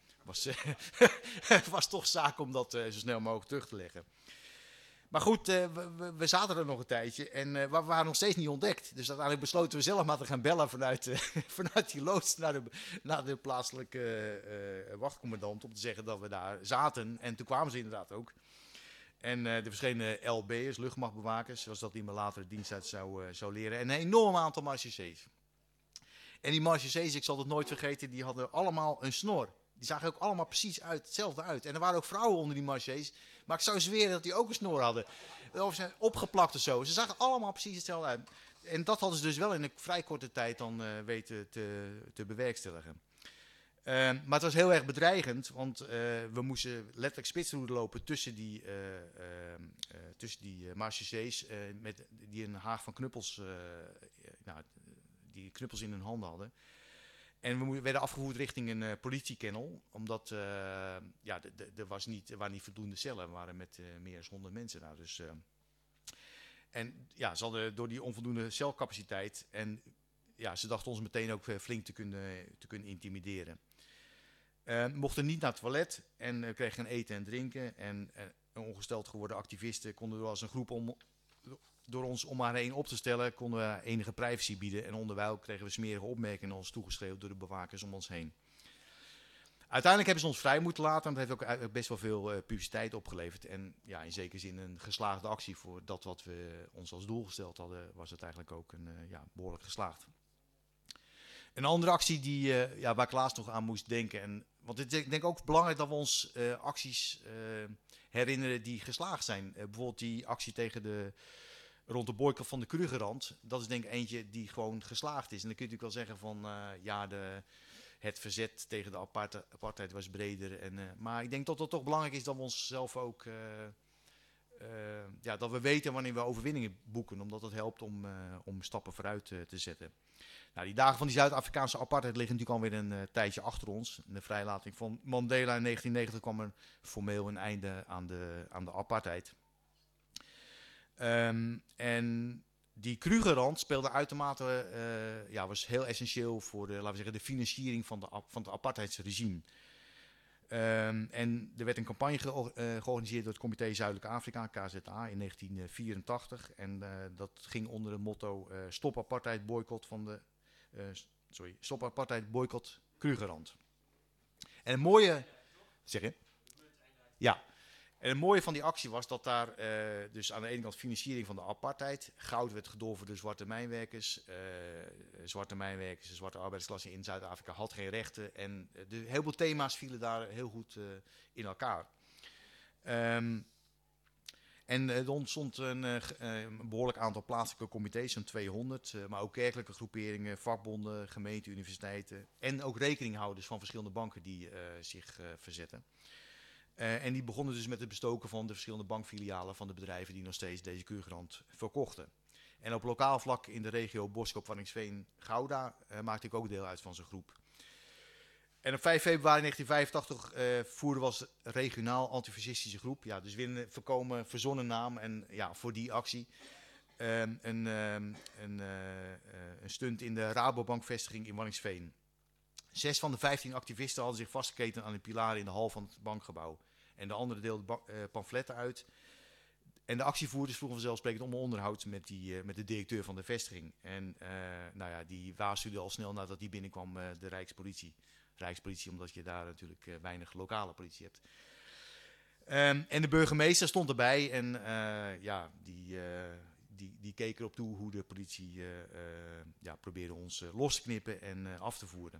was toch zaak om dat zo snel mogelijk terug te leggen. Maar goed, we zaten er nog een tijdje en we waren nog steeds niet ontdekt. Dus uiteindelijk besloten we zelf maar te gaan bellen vanuit die loods naar de plaatselijke wachtcommandant om te zeggen dat we daar zaten. En toen kwamen ze inderdaad ook. En er verschenen LB'ers, luchtmachtbewakers, zoals dat in mijn latere dienst uit zou leren. En een enorm aantal marechaussées. En die marechaussées, ik zal het nooit vergeten, die hadden allemaal een snor. Die zagen ook allemaal precies hetzelfde uit. En er waren ook vrouwen onder die marechaussées. Maar ik zou zweren dat die ook een snor hadden. Of zijn opgeplakt of zo. Ze zagen allemaal precies hetzelfde uit. En dat hadden ze dus wel in een vrij korte tijd dan weten te bewerkstelligen. Maar het was heel erg bedreigend. Want we moesten letterlijk spitsroede lopen tussen die marechaussées. Die een haag van knuppels, die knuppels in hun handen hadden. En we werden afgevoerd richting een politiekennel, omdat er waren niet voldoende cellen. We waren met meer dan 100 mensen daar. Dus, en ja, ze hadden door die onvoldoende celcapaciteit en ja, ze dachten ons meteen ook flink te kunnen intimideren. We mochten niet naar het toilet en we kregen geen eten en drinken. En ongesteld geworden activisten konden door als een groep door ons om maar heen op te stellen, konden we enige privacy bieden. En onderwijl kregen we smerige opmerkingen naar ons toegeschreeuwd door de bewakers om ons heen. Uiteindelijk hebben ze ons vrij moeten laten. En dat heeft ook best wel veel publiciteit opgeleverd. En ja, in zekere zin een geslaagde actie voor dat wat we ons als doel gesteld hadden, was het eigenlijk ook behoorlijk geslaagd. Een andere actie waar ik laatst nog aan moest denken. Want ik denk ook belangrijk dat we ons acties herinneren die geslaagd zijn. Bijvoorbeeld die actie rond de boycott van de Krugerrand. Dat is denk ik eentje die gewoon geslaagd is. En dan kun je natuurlijk wel zeggen van het verzet tegen de apartheid was breder. Maar ik denk dat het toch belangrijk is dat we onszelf ook dat we weten wanneer we overwinningen boeken. Omdat het helpt om stappen vooruit te zetten. Nou, die dagen van die Zuid-Afrikaanse apartheid liggen natuurlijk alweer een tijdje achter ons. De vrijlating van Mandela in 1990 kwam er formeel een einde aan de apartheid. En die Krugerrand speelde uitermate, was heel essentieel voor de financiering van het apartheidsregime. En er werd een campagne georganiseerd door het Comité Zuidelijk Afrika, KZA, in 1984. En dat ging onder het motto Stop apartheid, boycott Krugerrand. En het mooie... Zeg je? Ja. En het mooie van die actie was dat daar dus aan de ene kant financiering van de apartheid, goud werd gedolven door zwarte mijnwerkers. De zwarte arbeidersklasse in Zuid-Afrika had geen rechten. En heel veel thema's vielen daar heel goed in elkaar. En er ontstond een behoorlijk aantal plaatselijke comité's, zo'n 200. Maar ook kerkelijke groeperingen, vakbonden, gemeenten, universiteiten. En ook rekeninghouders van verschillende banken die zich verzetten. En die begonnen dus met het bestoken van de verschillende bankfilialen van de bedrijven die nog steeds deze Krugerrand verkochten. En op lokaal vlak in de regio Boskoop, Waddinxveen, Gouda maakte ik ook deel uit van zijn groep. En op 5 februari 1985 voerden we als regionaal antifascistische groep, dus weer een voorkomen verzonnen naam en voor die actie, een stunt in de Rabobankvestiging in Waddinxveen. 6 van de 15 activisten hadden zich vastgeketen aan een pilaar in de hal van het bankgebouw. En de anderen deelden pamfletten uit. En de actievoerders vroegen vanzelfsprekend om onderhoud met de directeur van de vestiging. En nou ja, die waarschuwde al snel nadat die binnenkwam de Rijkspolitie. Rijkspolitie, omdat je daar natuurlijk weinig lokale politie hebt. En de burgemeester stond erbij en ja, die keek erop toe hoe de politie ja, probeerde ons los te knippen en af te voeren.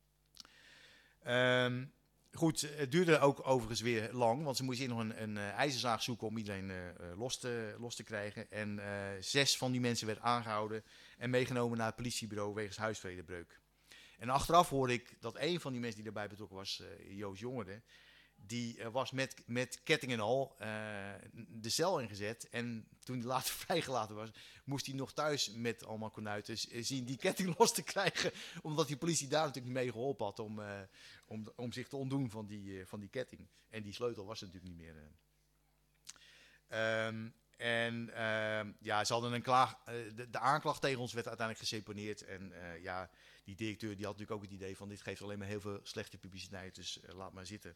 Goed, het duurde ook overigens weer lang, want ze moesten nog een ijzerzaag zoeken om iedereen los te krijgen. En 6 van die mensen werden aangehouden en meegenomen naar het politiebureau wegens huisvredebreuk. En achteraf hoorde ik dat een van die mensen die daarbij betrokken was, Joost Jongeren, die was met ketting en al de cel ingezet. En toen hij later vrijgelaten was, moest hij nog thuis met allemaal konuiten zien die ketting los te krijgen. Omdat die politie daar natuurlijk niet mee geholpen had om zich te ontdoen van die ketting. En die sleutel was er natuurlijk niet meer. Ja, ze hadden de aanklacht tegen ons werd uiteindelijk geseponeerd. En ja, die directeur die had natuurlijk ook het idee van dit geeft alleen maar heel veel slechte publiciteit, dus laat maar zitten.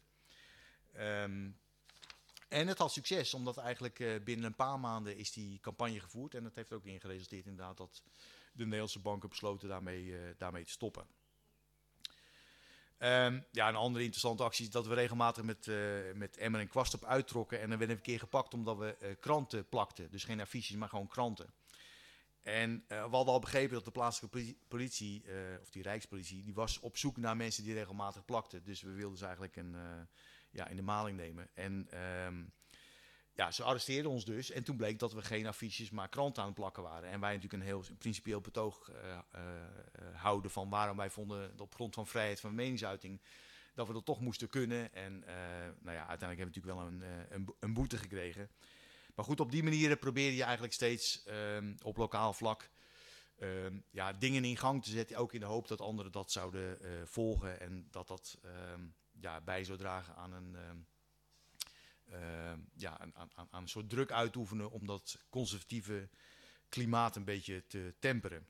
En het had succes, omdat eigenlijk binnen een paar maanden is die campagne gevoerd. En dat heeft ook in geresulteerd inderdaad dat de Nederlandse banken besloten daarmee te stoppen. Ja, een andere interessante actie is dat we regelmatig met emmer en kwast op uittrokken. En dan werden we een keer gepakt omdat we kranten plakten. Dus geen affiches, maar gewoon kranten. En we hadden al begrepen dat de plaatselijke politie, of die Rijkspolitie, die was op zoek naar mensen die regelmatig plakten. Dus we wilden ze eigenlijk in de maling nemen. En ja, ze arresteerden ons dus. En toen bleek dat we geen affiches, maar kranten aan het plakken waren. En wij natuurlijk een heel principieel betoog houden van waarom wij vonden dat op grond van vrijheid van meningsuiting dat we dat toch moesten kunnen. En nou ja, uiteindelijk hebben we natuurlijk wel een boete gekregen. Maar goed, op die manier probeer je eigenlijk steeds op lokaal vlak ja, dingen in gang te zetten. Ook in de hoop dat anderen dat zouden volgen. En dat ja, bij zou dragen aan aan een soort druk uitoefenen om dat conservatieve klimaat een beetje te temperen.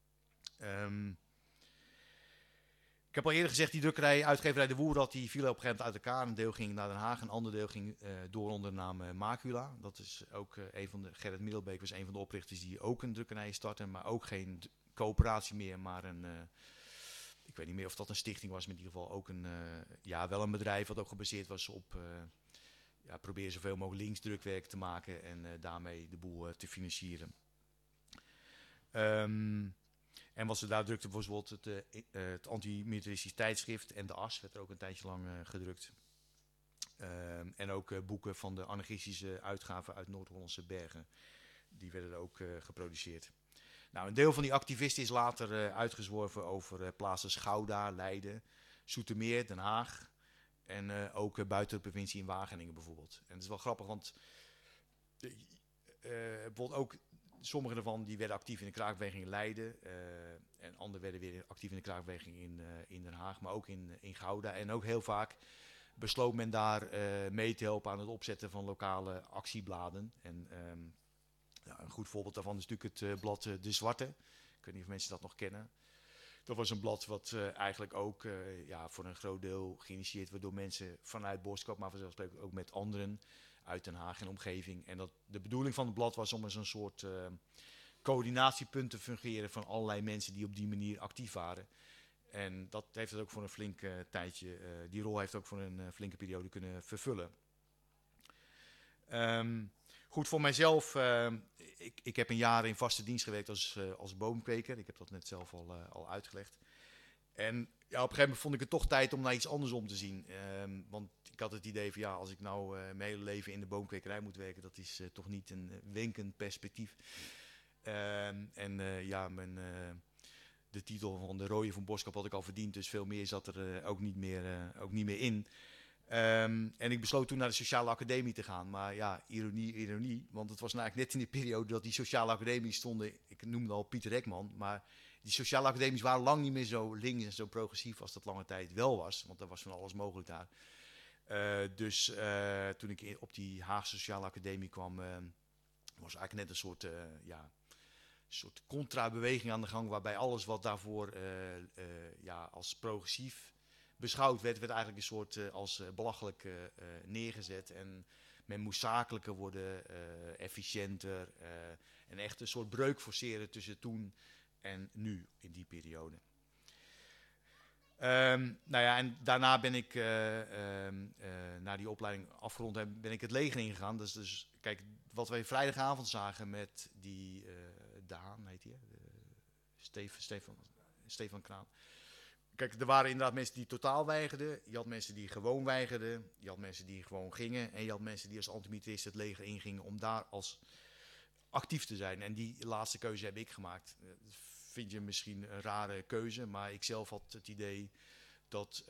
Ik heb al eerder gezegd, die drukkerij, uitgeverij De Woerad, die viel op een gegeven moment uit elkaar. Een deel ging naar Den Haag, een ander deel ging door onder de naam Macula. Dat is ook Gerrit Middelbeek was een van de oprichters die ook een drukkerij startte, maar ook geen coöperatie meer, maar ik weet niet meer of dat een stichting was, maar in ieder geval ook wel een bedrijf wat ook gebaseerd was op proberen zoveel mogelijk linksdrukwerk te maken en daarmee de boel te financieren. En wat ze daar drukten was bijvoorbeeld het antimilitaristisch tijdschrift en de As werd er ook een tijdje lang gedrukt. En ook boeken van de anarchistische uitgaven uit Noord-Hollandse bergen. Die werden er ook geproduceerd. Nou, een deel van die activisten is later uitgezworven over plaatsen Gouda, Leiden, Zoetermeer, Den Haag. En ook buiten de provincie in Wageningen bijvoorbeeld. En het is wel grappig, want bijvoorbeeld ook sommige daarvan die werden actief in de kraakbeweging in Leiden. En anderen werden weer actief in de kraakbeweging in Den Haag, maar ook in Gouda. En ook heel vaak besloot men daar mee te helpen aan het opzetten van lokale actiebladen. En een goed voorbeeld daarvan is natuurlijk het blad De Zwarte. Ik weet niet of mensen dat nog kennen. Dat was een blad wat eigenlijk ook voor een groot deel geïnitieerd werd door mensen vanuit Boskoop, maar vanzelfsprekend ook met anderen uit Den Haag en omgeving. En de bedoeling van het blad was om als een soort coördinatiepunt te fungeren van allerlei mensen die op die manier actief waren. En dat heeft het ook voor een flink tijdje, die rol heeft ook voor een flinke periode kunnen vervullen. Goed, voor mijzelf, ik heb een jaar in vaste dienst gewerkt als boomkweker. Ik heb dat net zelf al uitgelegd. En ja, op een gegeven moment vond ik het toch tijd om naar iets anders om te zien. Want ik had het idee van als ik nou mijn hele leven in de boomkwekerij moet werken, dat is toch niet een winkend perspectief. De titel van de Rooie van Boskoop had ik al verdiend, dus veel meer zat er ook niet meer in. En ik besloot toen naar de Sociale Academie te gaan. Maar ja, ironie. Want het was eigenlijk net in die periode dat die Sociale Academies stonden. Ik noemde al Pieter Ekman. Maar die Sociale Academies waren lang niet meer zo links en zo progressief als dat lange tijd wel was. Want er was van alles mogelijk daar. Dus toen ik op die Haagse Sociale Academie kwam, was eigenlijk net een soort soort contra-beweging aan de gang, waarbij alles wat daarvoor als progressief beschouwd werd eigenlijk een soort als belachelijk neergezet. En men moest zakelijker worden, efficiënter en echt een soort breuk forceren tussen toen en nu in die periode. En daarna ben ik, na die opleiding afgerond heb, ben ik het leger ingegaan. Dus kijk, wat wij vrijdagavond zagen met die Daan, heet hij, Stefan Kraan. Kijk, er waren inderdaad mensen die totaal weigerden. Je had mensen die gewoon weigerden. Je had mensen die gewoon gingen. En je had mensen die als antimilitarist het leger ingingen om daar als actief te zijn. En die laatste keuze heb ik gemaakt. Dat vind je misschien een rare keuze, maar ik zelf had het idee dat...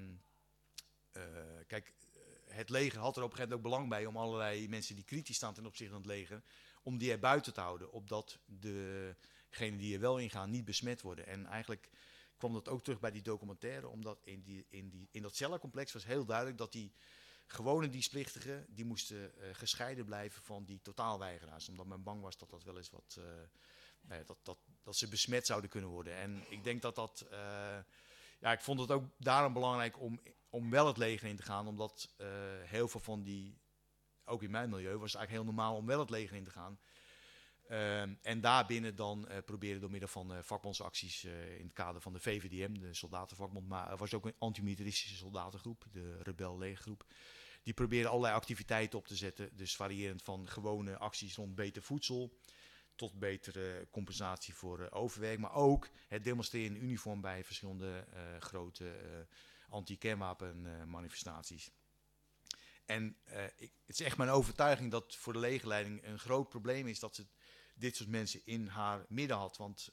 het leger had er op een gegeven moment ook belang bij om allerlei mensen die kritisch staan ten opzichte van het leger, om die er buiten te houden, opdat degenen die er wel ingaan niet besmet worden. En eigenlijk kwam dat ook terug bij die documentaire, omdat in dat cellencomplex was heel duidelijk dat die gewone dienstplichtigen, die moesten gescheiden blijven van die totaalweigeraars, omdat men bang was dat dat wel eens wat... dat ze besmet zouden kunnen worden. En ik denk dat ik vond het ook daarom belangrijk om wel het leger in te gaan. Omdat heel veel van die, ook in mijn milieu, was het eigenlijk heel normaal om wel het leger in te gaan. En daarbinnen dan proberen door middel van vakbondsacties in het kader van de VVDM, de soldatenvakbond. Maar er was ook een antimilitaristische soldatengroep, de Rebel Legergroep. Die probeerden allerlei activiteiten op te zetten. Dus variërend van gewone acties rond beter voedsel tot betere compensatie voor overwerk. Maar ook het demonstreren in uniform bij verschillende grote anti-kernwapenmanifestaties. En het is echt mijn overtuiging dat voor de legerleiding een groot probleem is dat ze dit soort mensen in haar midden had. Want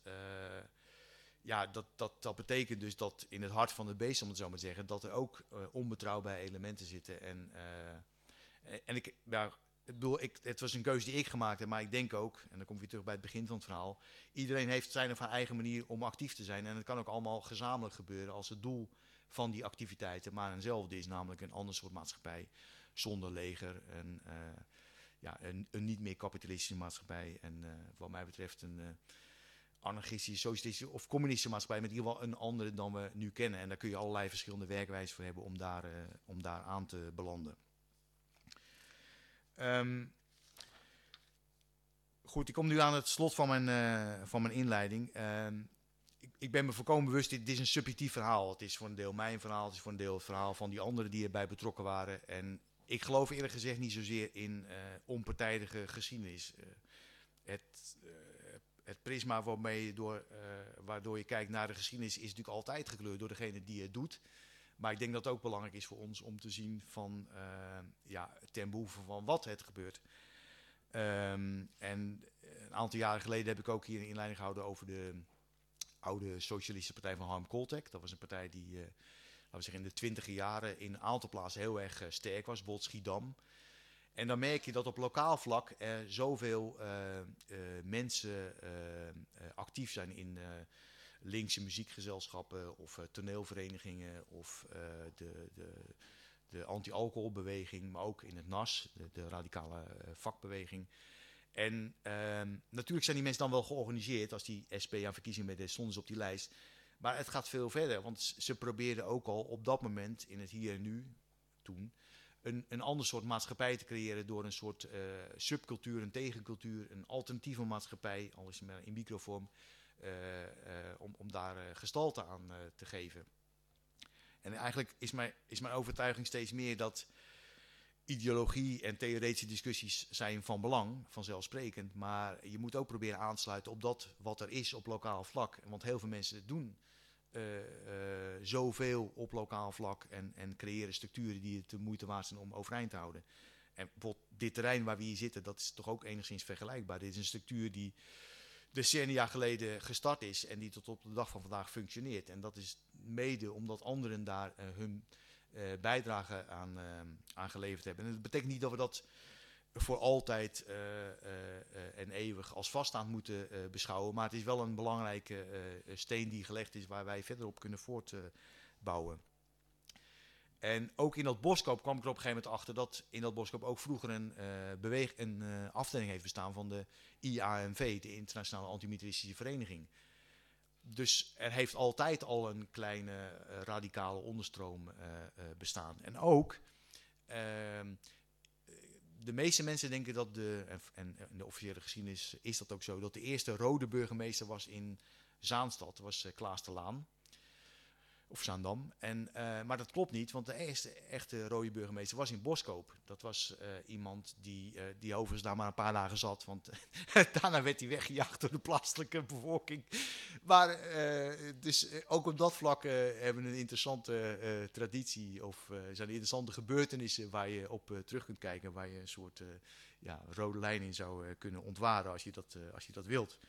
dat betekent dus dat in het hart van het beest, om het zo maar te zeggen, dat er ook onbetrouwbare elementen zitten. Het was een keuze die ik gemaakt heb, maar ik denk ook, en dan kom ik weer terug bij het begin van het verhaal, iedereen heeft zijn of haar eigen manier om actief te zijn. En het kan ook allemaal gezamenlijk gebeuren als het doel van die activiteiten maar eenzelfde is, namelijk een ander soort maatschappij zonder leger, een niet meer kapitalistische maatschappij en wat mij betreft een anarchistische, socialistische of communistische maatschappij, met in ieder geval een andere dan we nu kennen. En daar kun je allerlei verschillende werkwijzen voor hebben om daar aan te belanden. Goed, ik kom nu aan het slot van mijn inleiding. Ik ben me volkomen bewust, dit is een subjectief verhaal. Het is voor een deel mijn verhaal, het is voor een deel het verhaal van die anderen die erbij betrokken waren. En ik geloof eerlijk gezegd niet zozeer in onpartijdige geschiedenis. Het prisma waardoor je kijkt naar de geschiedenis is natuurlijk altijd gekleurd door degene die het doet. Maar ik denk dat het ook belangrijk is voor ons om te zien van, ten behoeve van wat het gebeurt. En een aantal jaren geleden heb ik ook hier een inleiding gehouden over de oude socialistische partij van Harm Koltek. Dat was een partij die, laten we zeggen, in de 20e jaren in een aantal plaatsen heel erg sterk was, bijvoorbeeld Schiedam. En dan merk je dat op lokaal vlak er zoveel mensen actief zijn in linkse muziekgezelschappen of toneelverenigingen of de anti-alcoholbeweging, maar ook in het NAS, de radicale vakbeweging. En natuurlijk zijn die mensen dan wel georganiseerd. Als die SP aan verkiezingen meedeed, stonden ze op die lijst. Maar het gaat veel verder, want ze probeerden ook al op dat moment, in het hier en nu, toen, een ander soort maatschappij te creëren door een soort subcultuur, een tegencultuur, een alternatieve maatschappij, al is het maar in microvorm, om daar gestalte aan te geven. En eigenlijk is mijn overtuiging steeds meer dat ideologie en theoretische discussies zijn van belang, vanzelfsprekend. Maar je moet ook proberen aansluiten op dat wat er is op lokaal vlak. Want heel veel mensen doen zoveel op lokaal vlak en creëren structuren die het de moeite waard zijn om overeind te houden. En bijvoorbeeld dit terrein waar we hier zitten, dat is toch ook enigszins vergelijkbaar. Dit is een structuur die decennia geleden gestart is en die tot op de dag van vandaag functioneert. En dat is mede omdat anderen daar hun bijdrage aan geleverd hebben. En dat betekent niet dat we dat voor altijd en eeuwig als vaststaand moeten beschouwen. Maar het is wel een belangrijke steen die gelegd is waar wij verder op kunnen voortbouwen. En ook in dat Boskoop kwam ik er op een gegeven moment achter dat in dat Boskoop ook vroeger een afdeling heeft bestaan van de IAMV, de Internationale Antimilitaristische Vereniging. Dus er heeft altijd al een kleine radicale onderstroom bestaan. En ook, de meeste mensen denken dat en in de officiële geschiedenis is dat ook zo, dat de eerste rode burgemeester was in Zaanstad. Dat was Klaas de Laan. Of Zaandam. Maar dat klopt niet, want de eerste echte rode burgemeester was in Boskoop. Dat was iemand die overigens daar maar een paar dagen zat, want daarna werd hij weggejaagd door de plaatselijke bevolking. Maar dus ook op dat vlak hebben we een interessante traditie, of zijn er interessante gebeurtenissen waar je op terug kunt kijken, waar je een soort rode lijn in zou kunnen ontwaren als je dat wilt.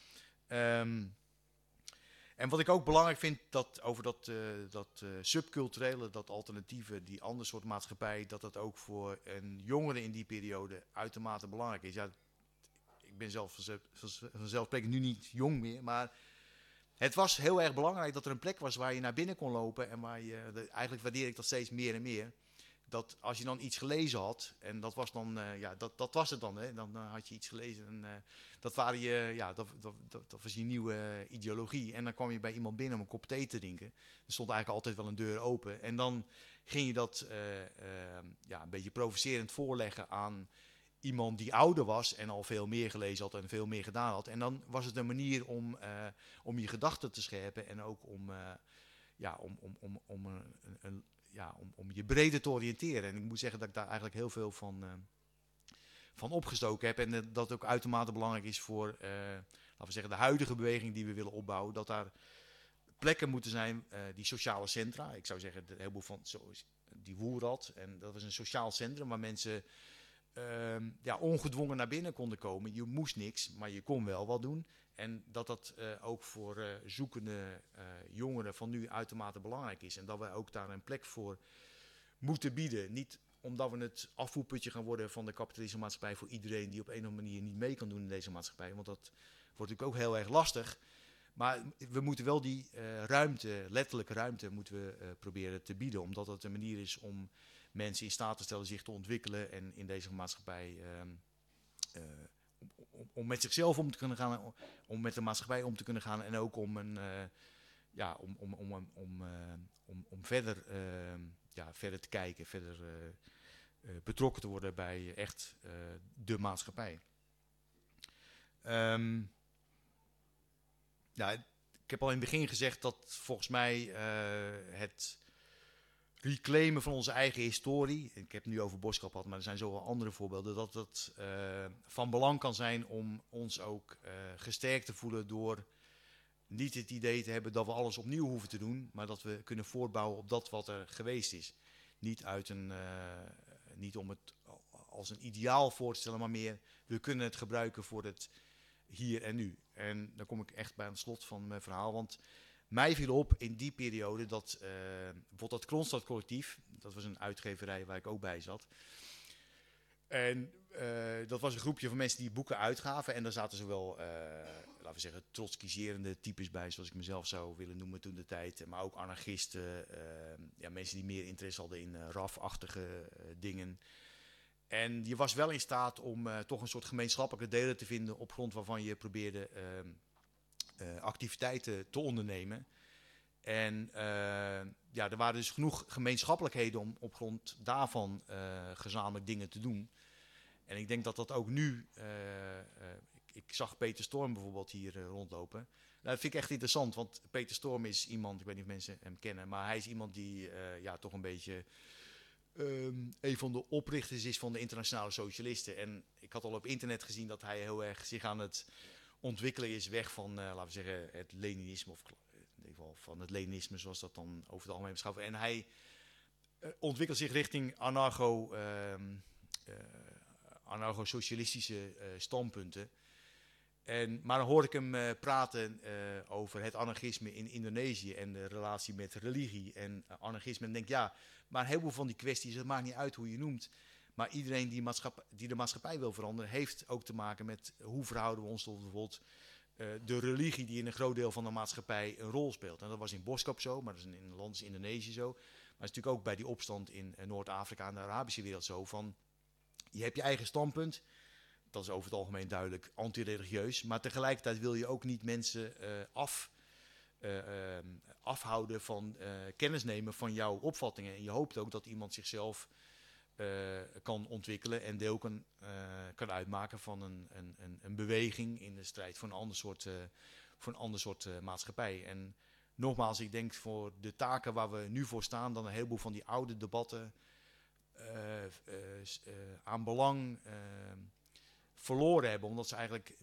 En wat ik ook belangrijk vind, over dat subculturele, dat alternatieve, die ander soort maatschappij, dat ook voor een jongere in die periode uitermate belangrijk is. Ja, ik ben zelf vanzelfsprekend nu niet jong meer, maar het was heel erg belangrijk dat er een plek was waar je naar binnen kon lopen en eigenlijk waardeer ik dat steeds meer en meer. Dat als je dan iets gelezen had, en dat was dan, dat was het dan, hè? Dan had je iets gelezen en dat was je nieuwe ideologie. En dan kwam je bij iemand binnen om een kop thee te drinken. Er stond eigenlijk altijd wel een deur open. En dan ging je dat een beetje provocerend voorleggen aan iemand die ouder was en al veel meer gelezen had en veel meer gedaan had. En dan was het een manier om je gedachten te scherpen en ook om je breder te oriënteren. En ik moet zeggen dat ik daar eigenlijk heel veel van opgestoken heb. En dat ook uitermate belangrijk is voor laten we zeggen, de huidige beweging die we willen opbouwen. Dat daar plekken moeten zijn, die sociale centra. Ik zou zeggen, een heleboel van die Woerad. En dat was een sociaal centrum waar mensen ongedwongen naar binnen konden komen. Je moest niks, maar je kon wel wat doen. En dat ook voor zoekende jongeren van nu uitermate belangrijk is. En dat wij ook daar een plek voor moeten bieden. Niet omdat we het afvoerputje gaan worden van de kapitalistische maatschappij voor iedereen die op een of andere manier niet mee kan doen in deze maatschappij. Want dat wordt natuurlijk ook heel erg lastig. Maar we moeten wel die letterlijke ruimte, moeten we proberen te bieden. Omdat het een manier is om mensen in staat te stellen zich te ontwikkelen en in deze maatschappij om met zichzelf om te kunnen gaan, om met de maatschappij om te kunnen gaan en ook om verder te kijken, verder betrokken te worden bij echt de maatschappij. Ik heb al in het begin gezegd dat volgens mij het reclaimen van onze eigen historie, ik heb het nu over Boskoop gehad, maar er zijn zoveel andere voorbeelden, dat het van belang kan zijn om ons ook gesterkt te voelen door niet het idee te hebben dat we alles opnieuw hoeven te doen, maar dat we kunnen voortbouwen op dat wat er geweest is. Niet om het als een ideaal voor te stellen, maar meer, we kunnen het gebruiken voor het hier en nu. En dan kom ik echt bij aan het slot van mijn verhaal, want mij viel op in die periode dat bijvoorbeeld dat Kronstadt Collectief, dat was een uitgeverij waar ik ook bij zat. En dat was een groepje van mensen die boeken uitgaven. En daar zaten zowel, laten we zeggen, trotskiserende types bij, zoals ik mezelf zou willen noemen toen de tijd. Maar ook anarchisten, mensen die meer interesse hadden in RAF-achtige dingen. En je was wel in staat om toch een soort gemeenschappelijke delen te vinden op grond waarvan je probeerde activiteiten te ondernemen. En er waren dus genoeg gemeenschappelijkheden om op grond daarvan gezamenlijk dingen te doen. En ik denk dat dat ook nu, ik zag Peter Storm bijvoorbeeld hier rondlopen. Nou, dat vind ik echt interessant, want Peter Storm is iemand, ik weet niet of mensen hem kennen, maar hij is iemand die toch een beetje een van de oprichters is van de internationale socialisten. En ik had al op internet gezien dat hij heel erg zich aan het ontwikkelen is weg van, laten we zeggen, het Leninisme, of in ieder geval van het Leninisme zoals dat dan over het algemeen beschouwt. En hij ontwikkelt zich richting anarcho-socialistische standpunten. Maar dan hoor ik hem praten over het anarchisme in Indonesië en de relatie met religie en anarchisme. En denk maar een heleboel van die kwesties, het maakt niet uit hoe je noemt. Maar iedereen die de maatschappij wil veranderen, heeft ook te maken met hoe verhouden we ons tot bijvoorbeeld de religie die in een groot deel van de maatschappij een rol speelt. En dat was in Boskoop zo, maar dat is in een land als Indonesië zo. Maar het is natuurlijk ook bij die opstand in Noord-Afrika en de Arabische wereld zo van... Je hebt je eigen standpunt. Dat is over het algemeen duidelijk anti-religieus. Maar tegelijkertijd wil je ook niet mensen afhouden van kennis nemen van jouw opvattingen. En je hoopt ook dat iemand zichzelf kan ontwikkelen en deel kan uitmaken van een beweging in de strijd voor een ander soort maatschappij. En nogmaals, ik denk voor de taken waar we nu voor staan, dan een heleboel van die oude debatten aan belang verloren hebben, omdat ze eigenlijk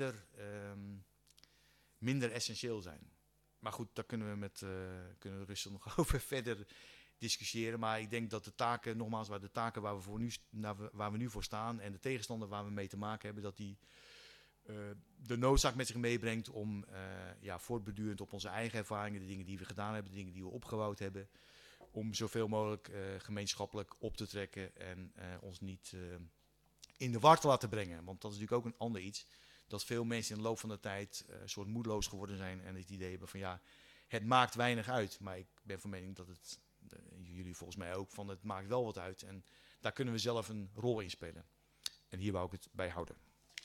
minder essentieel zijn. Maar goed, daar kunnen we rustig nog over verder discussiëren. Maar ik denk dat de taken, nogmaals, waar we nu voor staan en de tegenstander waar we mee te maken hebben, dat die de noodzaak met zich meebrengt om voortbedurend op onze eigen ervaringen, de dingen die we gedaan hebben, de dingen die we opgebouwd hebben, om zoveel mogelijk gemeenschappelijk op te trekken en ons niet in de war te laten brengen. Want dat is natuurlijk ook een ander iets. Dat veel mensen in de loop van de tijd een soort moedeloos geworden zijn en het idee hebben van ja, het maakt weinig uit. Maar ik ben van mening dat jullie volgens mij ook, van het maakt wel wat uit. En daar kunnen we zelf een rol in spelen. En hier wou ik het bij houden.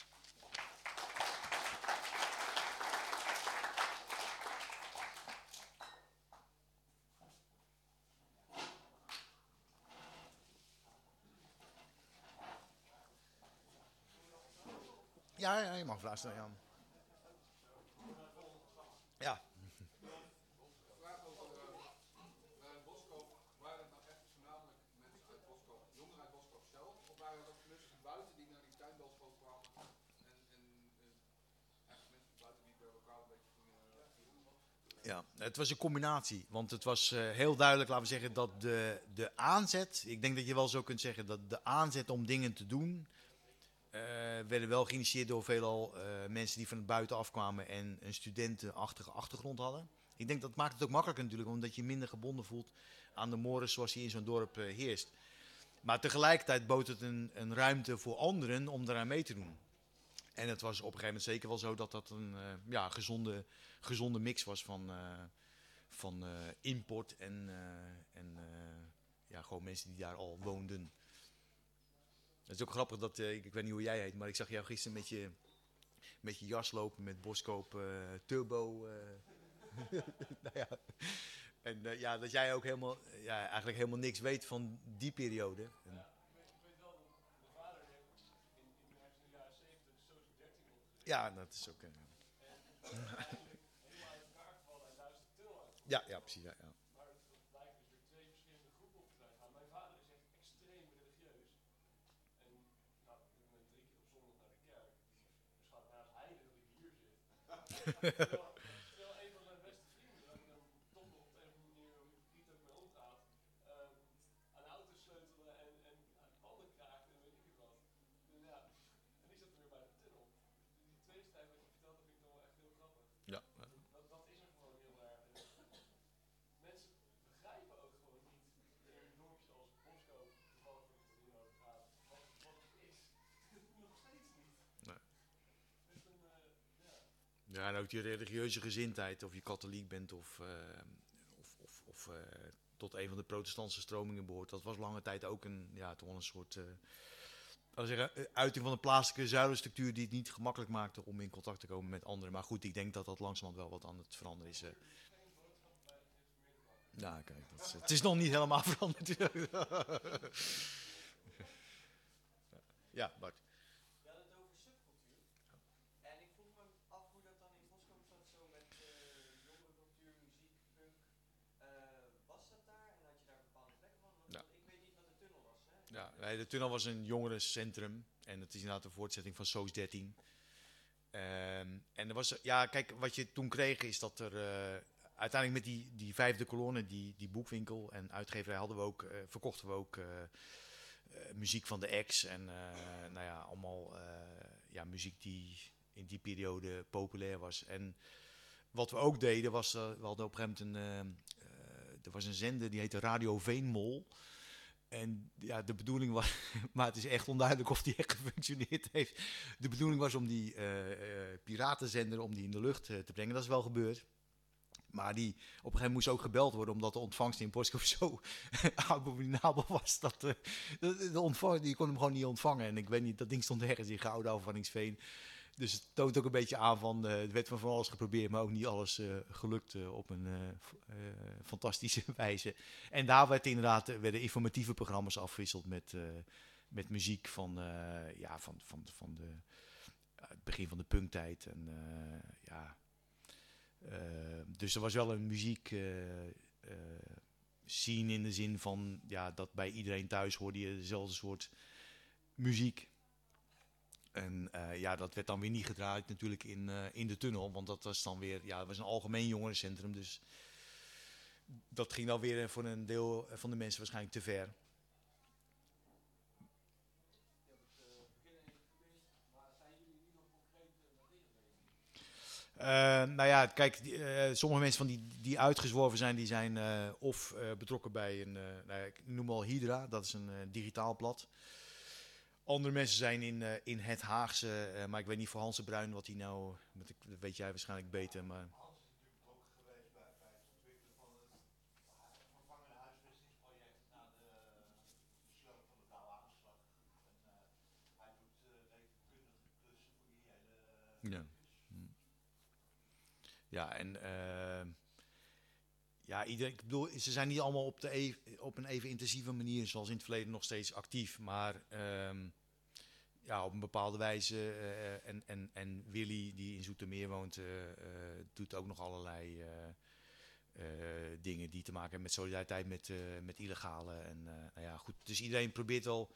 Ja, je mag vragen stellen, Jan. Ja. Ja, het was een combinatie. Want het was heel duidelijk, laten we zeggen, dat de aanzet... Ik denk dat je wel zo kunt zeggen dat de aanzet om dingen te doen... werden wel geïnitieerd door veelal mensen die van het buitenaf kwamen en een studentenachtige achtergrond hadden. Ik denk dat maakt het ook makkelijker natuurlijk, omdat je minder gebonden voelt aan de mores zoals die in zo'n dorp heerst. Maar tegelijkertijd bood het een ruimte voor anderen om daaraan mee te doen. En het was op een gegeven moment zeker wel zo dat dat een gezonde mix was van import en gewoon mensen die daar al woonden. Het is ook grappig dat, ik weet niet hoe jij heet, maar ik zag jou gisteren met je jas lopen met Boskoop Turbo. Nou ja. En dat jij ook eigenlijk helemaal niks weet van die periode. Ik weet wel dat mijn vader heeft in de jaren 70 Soos 13 opgericht. Ja, dat is ook... helemaal uit elkaar gevallen en daar is de til uit. Ja, precies. Ja. Maar het blijkt dus weer twee verschillende groepen op te gaan. Mijn vader is echt extreem religieus. En nou, ik ben 3 keer op zondag naar de kerk. Dus gaat naast heilig dat ik hier zit. Terwijl een van zijn beste vrienden, dan toch nog op een of andere manier, hoe Piet ook mee omgaat, aan auto's sleutelen en banden kraakt en weet ik het wat. En ja, en die zat er weer bij de tunnel. Die tweestrijd wat je vertelt, dat vind ik dan wel echt heel grappig. Ja. Dat is er gewoon heel erg. Mensen begrijpen ook gewoon niet in een dorpje als Boskoop, toevallig voor het hierover gaat, wat het is. Nog steeds niet. Nee. Ja, en ook die religieuze gezindheid, of je katholiek bent of tot een van de protestantse stromingen behoort, dat was lange tijd ook toch een soort uiting van een plaatselijke zuilenstructuur die het niet gemakkelijk maakte om in contact te komen met anderen. Maar goed, ik denk dat dat langzamerhand wel wat aan het veranderen is. Ja, kijk, het is nog niet helemaal veranderd. Ja, Bart. Ja, de tunnel was een jongerencentrum en het is inderdaad een voortzetting van Soos 13. En er was, kijk, wat je toen kreeg is dat er uiteindelijk met die vijfde kolonne, die boekwinkel en uitgeverij verkochten we ook muziek van de X en allemaal muziek die in die periode populair was. En wat we ook deden was, we hadden op een gegeven moment er was een zender die heette Radio Veenmol. En ja, de bedoeling was, maar het is echt onduidelijk of die echt gefunctioneerd heeft. De bedoeling was om die piratenzender, om die in de lucht te brengen. Dat is wel gebeurd. Maar op een gegeven moment moest ook gebeld worden, omdat de ontvangst in Boskoop zo abominabel was. Dat de ontvangst, die kon hem gewoon niet ontvangen. En ik weet niet, dat ding stond ergens in Gouda of Waddinxveen. Dus het toont ook een beetje aan van, er werd van alles geprobeerd, maar ook niet alles gelukt op een fantastische wijze. En daar werden informatieve programma's afgewisseld met muziek van het begin van de punktijd. En dus er was wel een muziek scene in de zin van dat bij iedereen thuis hoorde je dezelfde soort muziek. En dat werd dan weer niet gedraaid natuurlijk in de tunnel, want dat was dan weer, dat was een algemeen jongerencentrum, dus dat ging dan weer voor een deel van de mensen waarschijnlijk te ver. Kijk, sommige mensen die uitgezworven zijn, die zijn of betrokken bij ik noem al Hydra, dat is een digitaal blad. Andere mensen zijn in het Haagse, maar ik weet niet voor Hans de Bruin wat hij nou, dat weet jij waarschijnlijk beter. Maar Hans is natuurlijk betrokken geweest bij het ontwikkelen van het vervangen huisvestingsproject na de sloop van de Blauwe Aanslag. En hij doet rekenkundige klussen voor die hele ja. Ja, en ik bedoel, ze zijn niet allemaal op een even intensieve manier zoals in het verleden nog steeds actief. Maar op een bepaalde wijze. En Willy, die in Zoetermeer woont, doet ook nog allerlei dingen die te maken hebben met solidariteit met illegale. En goed. Dus iedereen probeert wel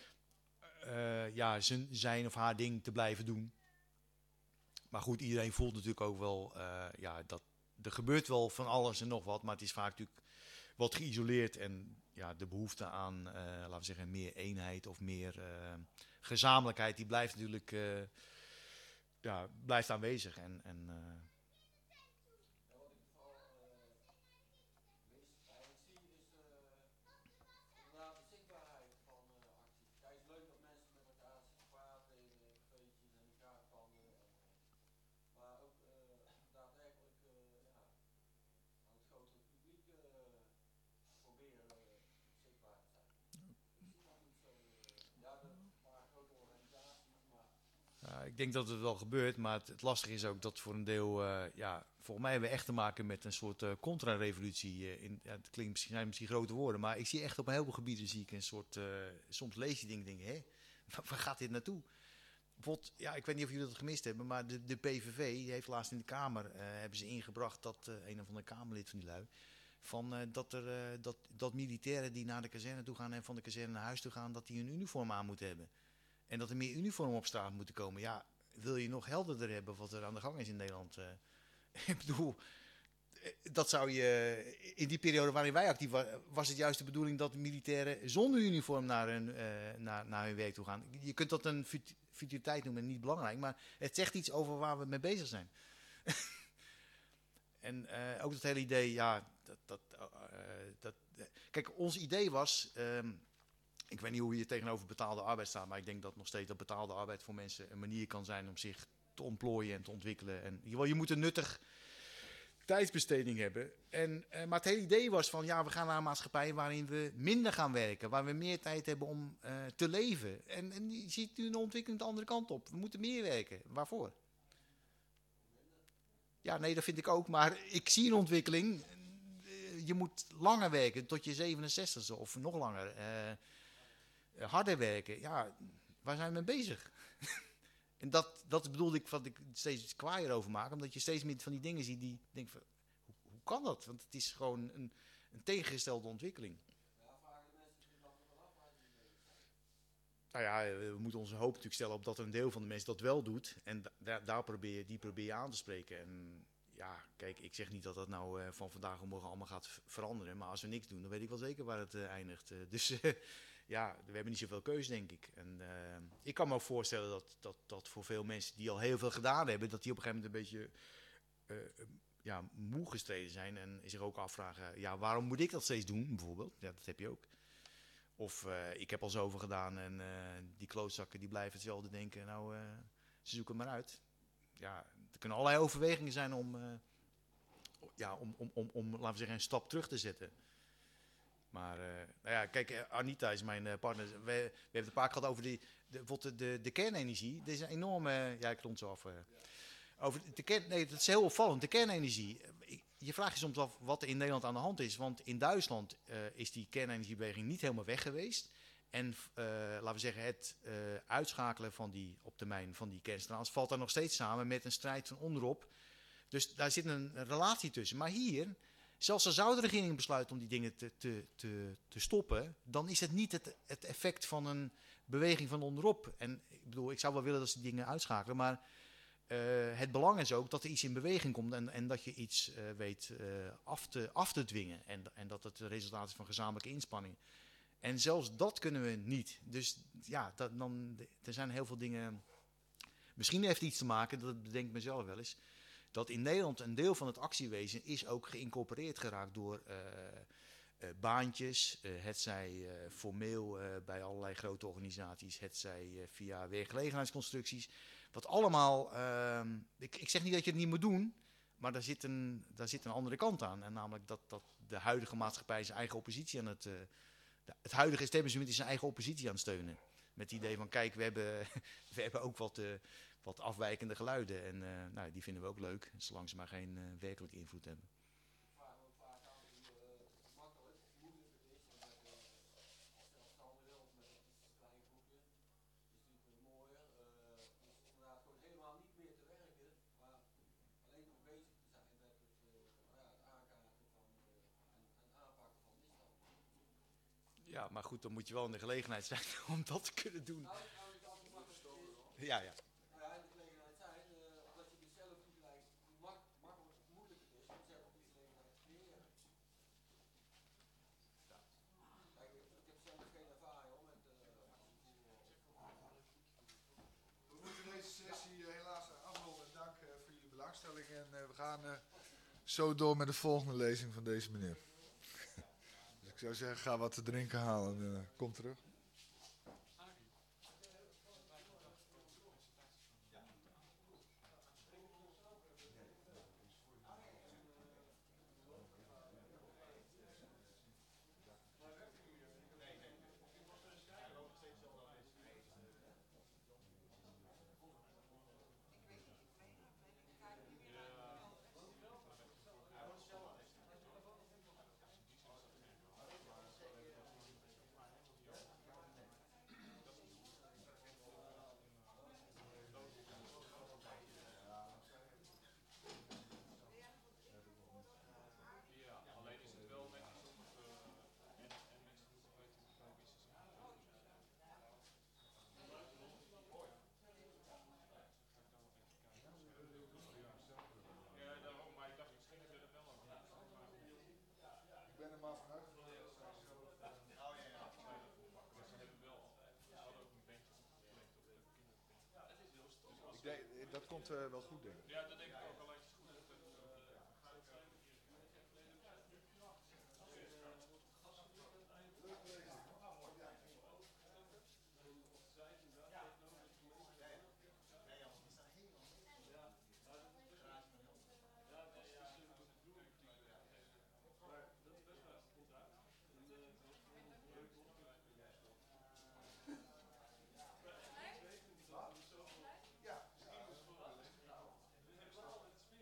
zijn of haar ding te blijven doen. Maar goed, iedereen voelt natuurlijk ook wel dat er gebeurt wel van alles en nog wat, maar het is vaak natuurlijk wat geïsoleerd en de behoefte aan, laten we zeggen, meer eenheid of meer gezamenlijkheid, die blijft natuurlijk blijft aanwezig. Ik denk dat het wel gebeurt, maar het lastige is ook dat voor een deel, volgens mij hebben we echt te maken met een soort contra-revolutie. Het klinkt misschien grote woorden, maar ik zie echt op een heleboel gebieden zie ik een soort, soms lees je dingen en denk, waar gaat dit naartoe? Bijvoorbeeld, ik weet niet of jullie dat gemist hebben, maar de PVV die heeft laatst in de Kamer hebben ze ingebracht dat een of andere Kamerlid van die lui, van dat militairen die naar de kazerne toe gaan en van de kazerne naar huis toe gaan, dat die een uniform aan moeten hebben. En dat er meer uniformen op straat moeten komen. Ja, wil je nog helderder hebben wat er aan de gang is in Nederland? Ik bedoel, dat zou je... In die periode waarin wij actief waren, was het juist de bedoeling dat militairen zonder uniform naar hun werk toe gaan. Je kunt dat een futiliteit noemen, niet belangrijk, maar het zegt iets over waar we mee bezig zijn. En ook dat hele idee, kijk, ons idee was... ik weet niet hoe je tegenover betaalde arbeid staat, maar ik denk dat nog steeds dat betaalde arbeid voor mensen een manier kan zijn om zich te ontplooien en te ontwikkelen. En je moet een nuttig tijdsbesteding hebben. Maar het hele idee was van, we gaan naar een maatschappij waarin we minder gaan werken, waar we meer tijd hebben om te leven. En je ziet nu een ontwikkeling de andere kant op. We moeten meer werken. Waarvoor? Ja, nee, dat vind ik ook, maar ik zie een ontwikkeling. Je moet langer werken, tot je 67e of nog langer. Harder werken, waar zijn we mee bezig? En dat bedoelde ik, wat ik steeds kwaaier over maak, omdat je steeds meer van die dingen ziet die denk van, hoe kan dat? Want het is gewoon een tegengestelde ontwikkeling. We moeten onze hoop natuurlijk stellen op dat een deel van de mensen dat wel doet. En die probeer je aan te spreken. En kijk, ik zeg niet dat dat nou van vandaag op morgen allemaal gaat veranderen. Maar als we niks doen, dan weet ik wel zeker waar het eindigt. Dus we hebben niet zoveel keuze, denk ik. En ik kan me ook voorstellen dat voor veel mensen die al heel veel gedaan hebben, dat die op een gegeven moment een beetje moe gestreden zijn. En zich ook afvragen, waarom moet ik dat steeds doen, bijvoorbeeld? Ja, dat heb je ook. Of ik heb al zoveel gedaan en die klootzakken die blijven hetzelfde denken. Nou, ze zoeken maar uit. Ja, er kunnen allerlei overwegingen zijn ja, om, laten we zeggen, een stap terug te zetten. Maar nou ja, kijk, Anita is mijn partner. We hebben het een paar keer gehad over bijvoorbeeld de kernenergie. Dit is een enorme... Ja, ik rond zo af. Over nee, dat is heel opvallend. De kernenergie. Je vraagt je soms af wat er in Nederland aan de hand is. Want in Duitsland is die kernenergiebeweging niet helemaal weg geweest. En laten we zeggen, het uitschakelen van op termijn van die kerncentrales valt daar nog steeds samen met een strijd van onderop. Dus daar zit een relatie tussen. Maar hier, zelfs al zou de regering besluiten om die dingen te stoppen, dan is het niet het effect van een beweging van onderop. En ik bedoel, ik zou wel willen dat ze die dingen uitschakelen, maar het belang is ook dat er iets in beweging komt en dat je iets weet af te dwingen. En dat het resultaat is van gezamenlijke inspanning. En zelfs dat kunnen we niet. Dus ja, er zijn heel veel dingen. Misschien heeft het iets te maken, dat bedenk ik mezelf wel eens, dat in Nederland een deel van het actiewezen is ook geïncorporeerd geraakt door baantjes. Hetzij formeel bij allerlei grote organisaties, hetzij via werkgelegenheidsconstructies. Wat allemaal, ik zeg niet dat je het niet moet doen, maar daar zit een andere kant aan. En namelijk dat de huidige maatschappij zijn eigen oppositie aan het huidige establishment is zijn eigen oppositie aan het steunen. Met het idee van, kijk, we hebben ook wat afwijkende geluiden. En nou, die vinden we ook leuk, zolang ze maar geen werkelijke invloed hebben. Ik vraag me ook vaak af hoe makkelijk of moeilijk het is. Omdat als zelfstandige of met een iets klein groepje, is natuurlijk mooier. Is inderdaad gewoon helemaal niet meer te werken, maar alleen nog bezig te zijn met het aankaarten van en aanpakken van misstanden. Ja, maar goed, dan moet je wel in de gelegenheid zijn om dat te kunnen doen. Nou, niet altijd makkelijk is. Ja, ja. Nou ja, in de gelegenheid zijn, omdat je dus zelf niet gelijk makkelijk of moeilijk het is om zelf die gelegenheid te creëren. Kijk, ik heb zelf geen ervaring hoor, met We moeten deze sessie helaas afronden. Dank voor jullie belangstelling. En we gaan zo door met de volgende lezing van deze meneer. Dus ik zou zeggen, ga wat te drinken halen en kom terug. Ik ben er maar vanuit gegaan dat zij zo... Dat komt wel goed, denk ik. Ja, dat denk ik ook. Ja,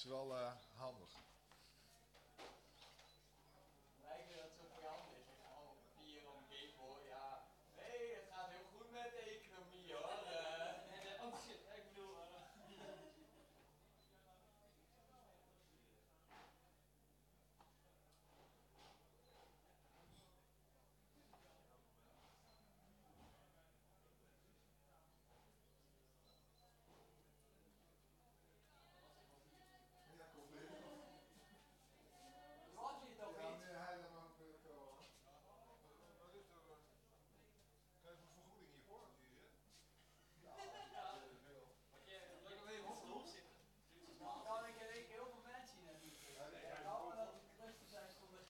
wel handig.